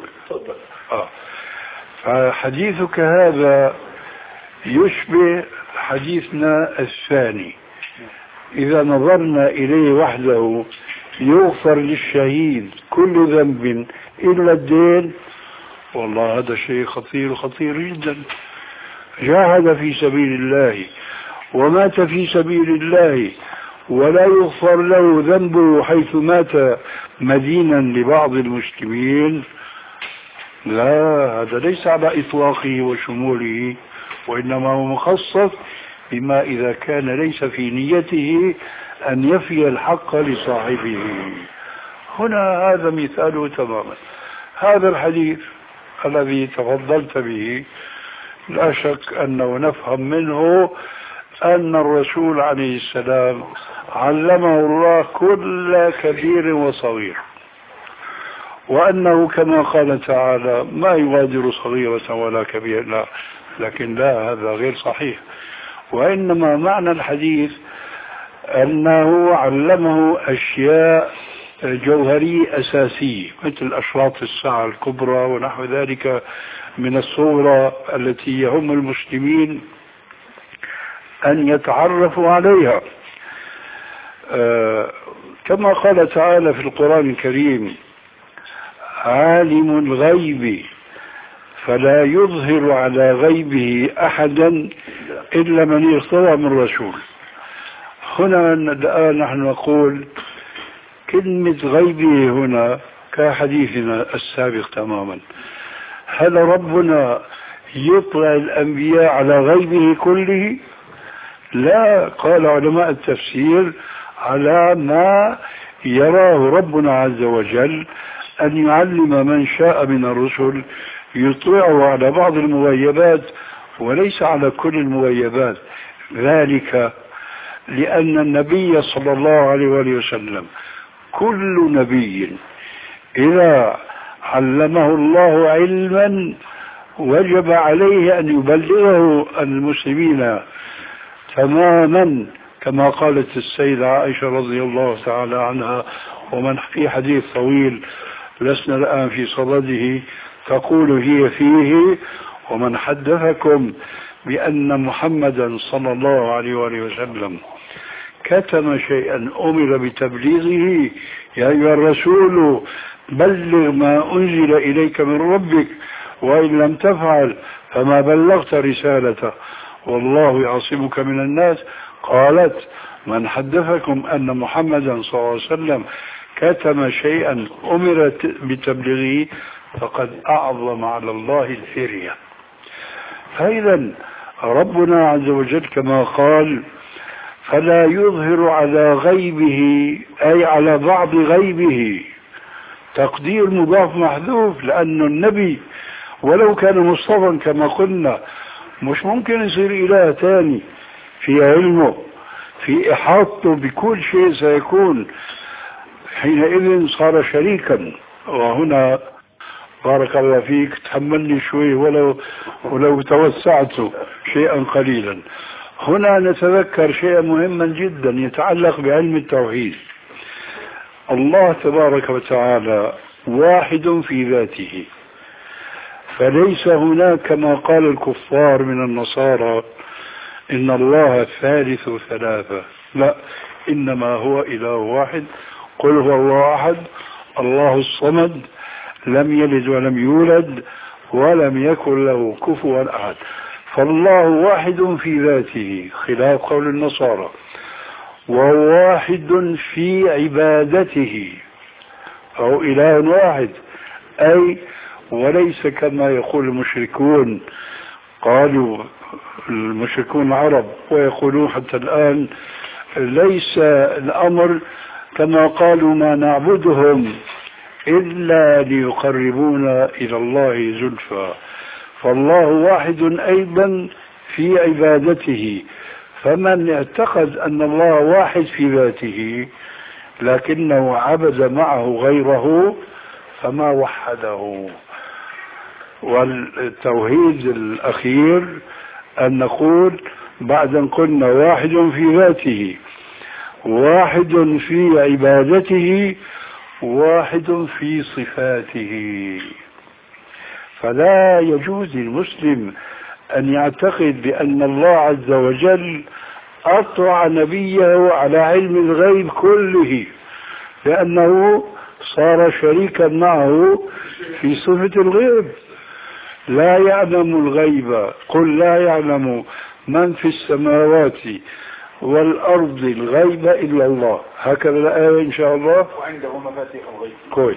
فحديثك هذا يشبه حديثنا الثاني إذا نظرنا إليه وحده: يغفر للشهيد كل ذنب إلا الدين. والله هذا شيء خطير جدا. جاهد في سبيل الله ومات في سبيل الله ولا يغفر له ذنبه حيث مات مدينا لبعض المسلمين. لا، هذا ليس على إطلاقه وشموله، وإنما هو مخصص بما إذا كان ليس في نيته أن يفي الحق لصاحبه. هنا هذا مثاله تماما. هذا الحديث الذي تفضلت به لا شك أنه نفهم منه أن الرسول عليه السلام علمه الله كل كبير وصغير، وأنه كما قال تعالى: ما يغادر صغيرة ولا كبيرة. لكن لا، هذا غير صحيح. وإنما معنى الحديث أنه علمه أشياء جوهرية أساسية مثل أشراط الساعة الكبرى ونحو ذلك من الصورة التي يهم المسلمين أن يتعرفوا عليها. كما قال تعالى في القرآن الكريم: عالم الغيب فلا يظهر على غيبه أحدا إلا من ارتضى من رسول. هنا الآن نحن نقول كلمة غيبه هنا كحديثنا السابق تماما. هل ربنا يطلع الأنبياء على غيبه كله؟ لا، قال علماء التفسير: على ما يراه ربنا عز وجل أن يعلم من شاء من الرسل، يطلعه على بعض المغيبات وليس على كل المغيبات. ذلك لأن النبي صلى الله عليه وسلم كل نبي إذا علمه الله علما وجب عليه أن يبلغه المسلمين تماما، كما قالت السيدة عائشة رضي الله تعالى عنها، ومن في حديث طويل لسنا الآن في صدده، تقول هي فيه: ومن حدثكم بأن محمدا صلى الله عليه وسلم كتم شيئا أمر بتبليغه يا أيها الرسول بلغ ما أنزل إليك من ربك وإن لم تفعل فما بلغت رسالته والله يعصمك من الناس. قالت: من حدثكم أن محمدا صلى الله عليه وسلم كتم شيئا أمر بتبليغه فقد أعظم على الله الفرية. فإذا ربنا عز وجل كما قال فلا يظهر على غيبه أي على بعض غيبه، تقدير مضاف محذوف، لأن النبي ولو كان مصطفى كما قلنا مش ممكن يصير إله ثاني في علمه في إحاطته بكل شيء سيكون، حينئذ صار شريكا. وهنا بارك الله فيك تحملني شوي ولو توسعت شيئا قليلا. هنا نتذكر شيئا مهما جدا يتعلق بعلم التوحيد. الله تبارك وتعالى واحد في ذاته، فليس هناك كما قال الكفار من النصارى إن الله ثالث ثلاثة، لا، إنما هو إله واحد. قل هو الله أحد الله الصمد لم يلد ولم يولد ولم يكن له كفوا أحد. فالله واحد في ذاته خلاف قول النصارى، وواحد في عبادته، أو إله واحد، أي وليس كما يقول المشركون. قالوا المشركون العرب ويقولون حتى الآن ليس الأمر كما قالوا ما نعبدهم إلا ليقربونا إلى الله زلفى. فالله واحد أيضا في عبادته، فمن اعتقد أن الله واحد في ذاته لكنه عبد معه غيره فما وحده. والتوحيد الأخير أن نقول بعد أن قلنا واحد في ذاته، واحد في عبادته، واحد في صفاته. فلا يجوز للمسلم أن يعتقد بأن الله عز وجل أطلع نبيه على علم الغيب كله، لأنه صار شريكا معه في صفة الغيب. لا يعلم الغيب، قل لا يعلم من في السماوات والأرض الغيب إلا الله. هكذا الآية إن شاء الله. وعنده مفاتيح الغيب. كويس.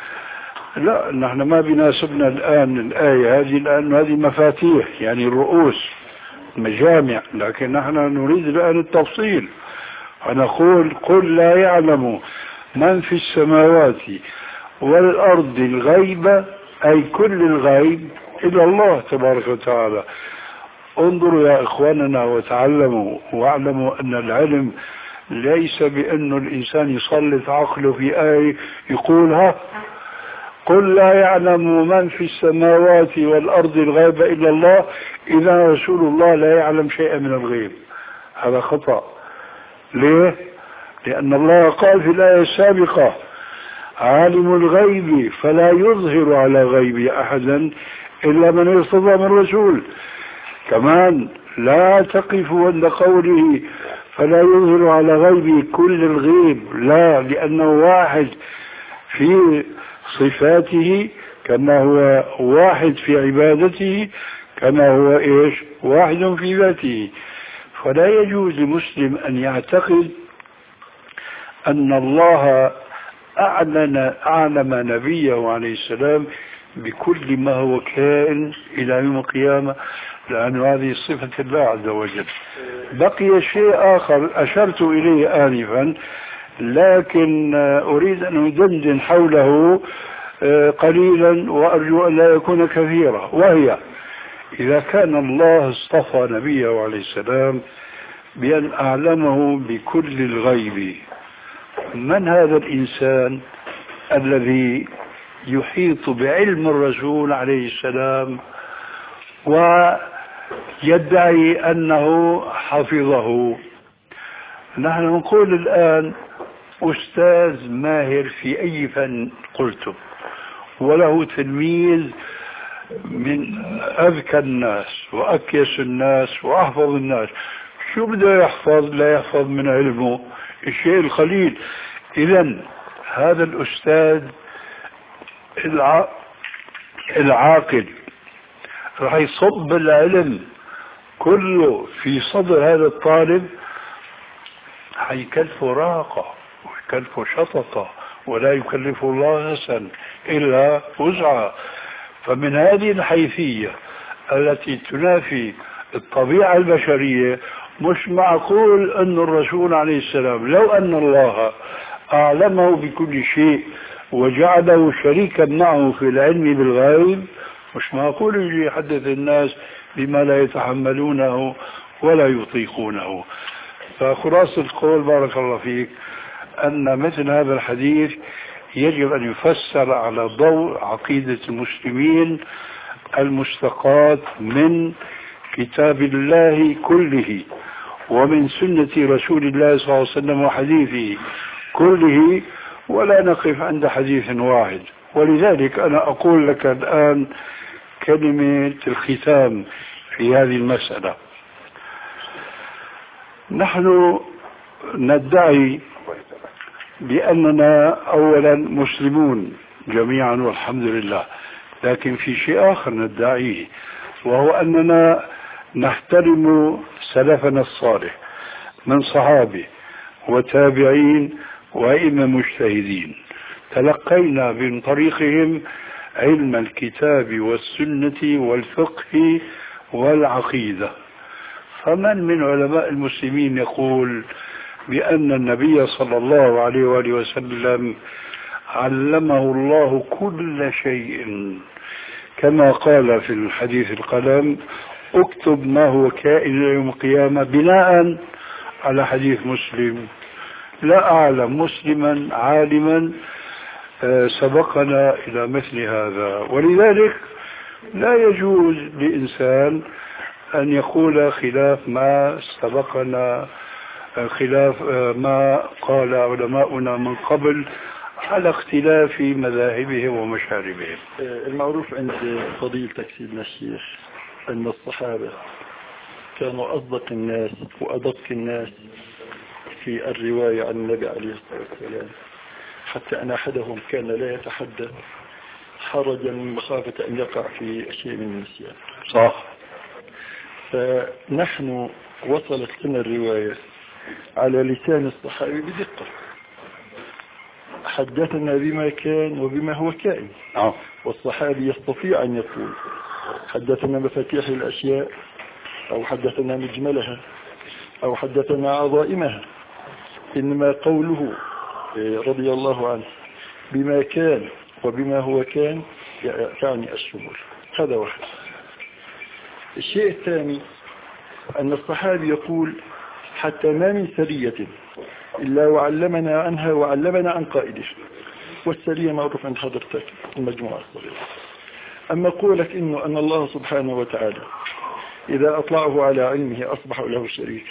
لا، نحن ما بيناسبنا الآن الآية هذه، لأن هذه مفاتيح يعني الرؤوس مجامع، لكن نحن نريد الآن التفصيل. فنقول قل لا يعلم من في السماوات والأرض الغيب، أي كل الغيب إلا الله تبارك وتعالى. انظروا يا إخواننا وتعلموا واعلموا أن العلم ليس بأن الإنسان يسلط عقله في آية يقولها قل لا يعلم من في السماوات والأرض الغيب إلا الله، إذا رسول الله لا يعلم شيئا من الغيب. هذا خطأ. ليه؟ لأن الله قال في الآية السابقة عالم الغيب فلا يظهر على غيب أحدا إلا من ارتضى من رسول. كمان لا تقف عند قوله فلا يظهر على غيبه كل الغيب، لا، لأنه واحد في صفاته كما هو واحد في عبادته كما هو إيش واحد في ذاته. فلا يجوز لمسلم أن يعتقد أن الله أعلم نبيه عليه السلام بكل ما هو كائن إلى يوم القيامة، لأن هذه صفة الله عز وجل. بقي شيء آخر أشرت إليه آنفا، لكن أريد أن أدندن حوله قليلا وأرجو أن لا يكون كثيرا، وهي إذا كان الله اصطفى نبيه عليه السلام بأن أعلمه بكل الغيب، من هذا الإنسان الذي يحيط بعلم الرسول عليه السلام ويدعي أنه حفظه؟ نحن نقول الآن أستاذ ماهر في أي فن قلته، وله تلميذ من أذكى الناس وأكيس الناس وأحفظ الناس، شو بده يحفظ؟ لا يحفظ من علمه الشيء القليل. إذن هذا الأستاذ العاقل راح يصب العلم كله في صدر هذا الطالب، حيكلفه راقة ويكلفه شططة ولا يكلف الله نفسا إلا وسعها. فمن هذه الحيثية التي تنافي الطبيعة البشرية مش معقول أن الرسول عليه السلام لو أن الله أعلمه بكل شيء وجعله شريكا معه في العلم بالغيب مش معقول يجي يحدث الناس بما لا يتحملونه ولا يطيقونه. فخلاصة القول بارك الله فيك أن مثل هذا الحديث يجب أن يفسر على ضوء عقيدة المسلمين المستقاة من كتاب الله كله ومن سنة رسول الله صلى الله عليه وسلم وحديثه كله، ولا نقف عند حديث واحد. ولذلك أنا أقول لك الآن كلمة الختام في هذه المسألة. نحن ندعي بأننا أولا مسلمون جميعا والحمد لله، لكن في شيء آخر ندعيه، وهو أننا نحترم سلفنا الصالح من صحابة وتابعين وأئمة مجتهدين تلقينا من طريقهم علم الكتاب والسنة والفقه والعقيدة. فمن من علماء المسلمين يقول بأن النبي صلى الله عليه وآله وسلم علمه الله كل شيء كما قال في الحديث القلم اكتب ما هو كائن يوم القيامة بناء على حديث مسلم؟ لا أعلم مسلما عالما سبقنا إلى مثل هذا. ولذلك لا يجوز لإنسان أن يقول خلاف ما سبقنا، خلاف ما قال علماؤنا من قبل على اختلاف مذاهبهم ومشاربهم. المعروف عند فضيلتك سيدنا الشيخ أن الصحابة كانوا أصدق الناس وأدق الناس في الرواية عن النبي عليه الصلاة والسلام، حتى أن أحدهم كان لا يتحدث حرجا من مخافة أن يقع في شيء من النسيان. صح. فنحن وصلت لنا الرواية على لسان الصحابي بدقة، حدثنا بما كان وبما هو كائن. والصحابي يستطيع أن يقول حدثنا مفاتيح الأشياء أو حدثنا مجملها أو حدثنا عظائمها، إنما قوله رضي الله عنه بما كان وبما هو كان يعني الشمول. هذا واحد. الشيء الثاني أن الصحابي يقول حتى ما من سرية إلا وعلمنا عنها وعلمنا عن قائده، والسرية معروف عند حضرتك المجموعة الصغيرة. أما قولك إنه أن الله سبحانه وتعالى إذا أطلعه على علمه أصبح له شريكا،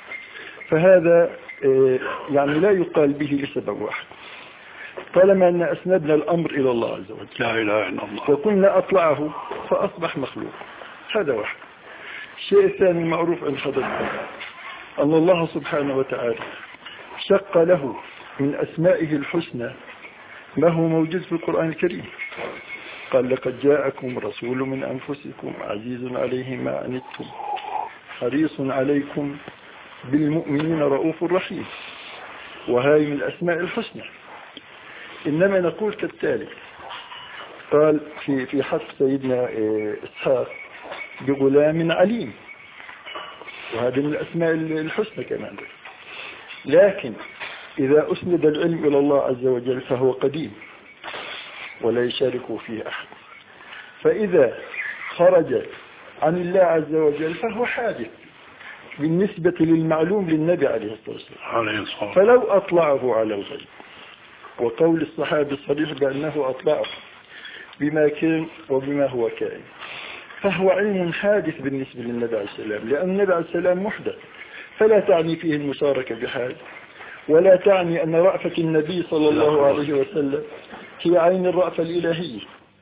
فهذا يعني لا يقال به لسبب واحد، طالما أن أسندنا الأمر إلى الله عز وجل لا إله إلا الله وكنا أطلعه فأصبح مخلوق. هذا واحد. الشيء الثاني معروف عند حضرتك أن الله سبحانه وتعالى شق له من أسمائه الحسنى ما هو موجود في القرآن الكريم. قال لقد جاءكم رسول من أنفسكم عزيز عليه ما عنتم حريص عليكم بالمؤمنين رؤوف رحيم، وهذه من الأسماء الحسنى. إنما نقول كالتالي، قال في حق سيدنا إسحاق بغلام عليم، وهذا من الأسماء الحسنى كمان. لكن إذا أسند العلم إلى الله عز وجل فهو قديم ولا يشاركه فيه أحد، فإذا خرج عن الله عز وجل فهو حادث بالنسبة للمعلوم للنبي عليه الصلاة والسلام. فلو أطلعه على الغيب، وقول الصحابي الصريح بأنه أطلعه بما كان وبما هو كائن، فهو علم حادث بالنسبة للنبي عليه السلام، لأن النبي عليه السلام محدث، فلا تعني فيه المشاركة بحال، ولا تعني أن رأفة النبي صلى الله عليه وسلم هي عين الرأفة الإلهية.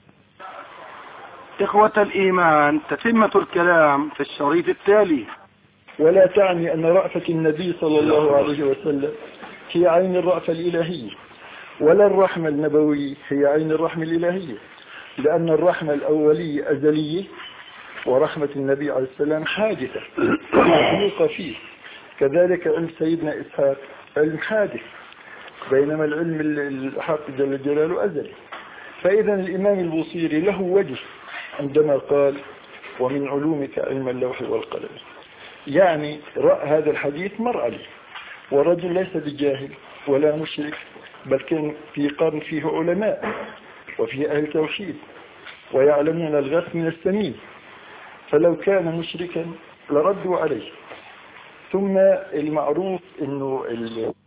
إخوة الإيمان، تتمة الكلام في الشريط التالي. ولا تعني أن رأفة النبي صلى الله عليه وسلم هي عين الرأفة الإلهية، ولا الرحمة النبوية هي عين الرحمة الإلهية، لأن الرحمة الأولية أزلية، ورحمة النبي عليه السلام حادثة مخلوقة فيه. كذلك علم سيدنا إسحاق علم حادث، بينما العلم الحق جل جلاله أزلي. فإذا الإمام البوصيري له وجه عندما قال ومن علومك علم اللوح والقلم، يعني رأى هذا الحديث مر عليه، ورجل ليس بجاهل ولا مشرك، بل كان في قرن فيه علماء وفيه أهل توحيد ويعلمون الغث من السمين، فلو كان مشركا لردوا عليه. ثم المعروف انه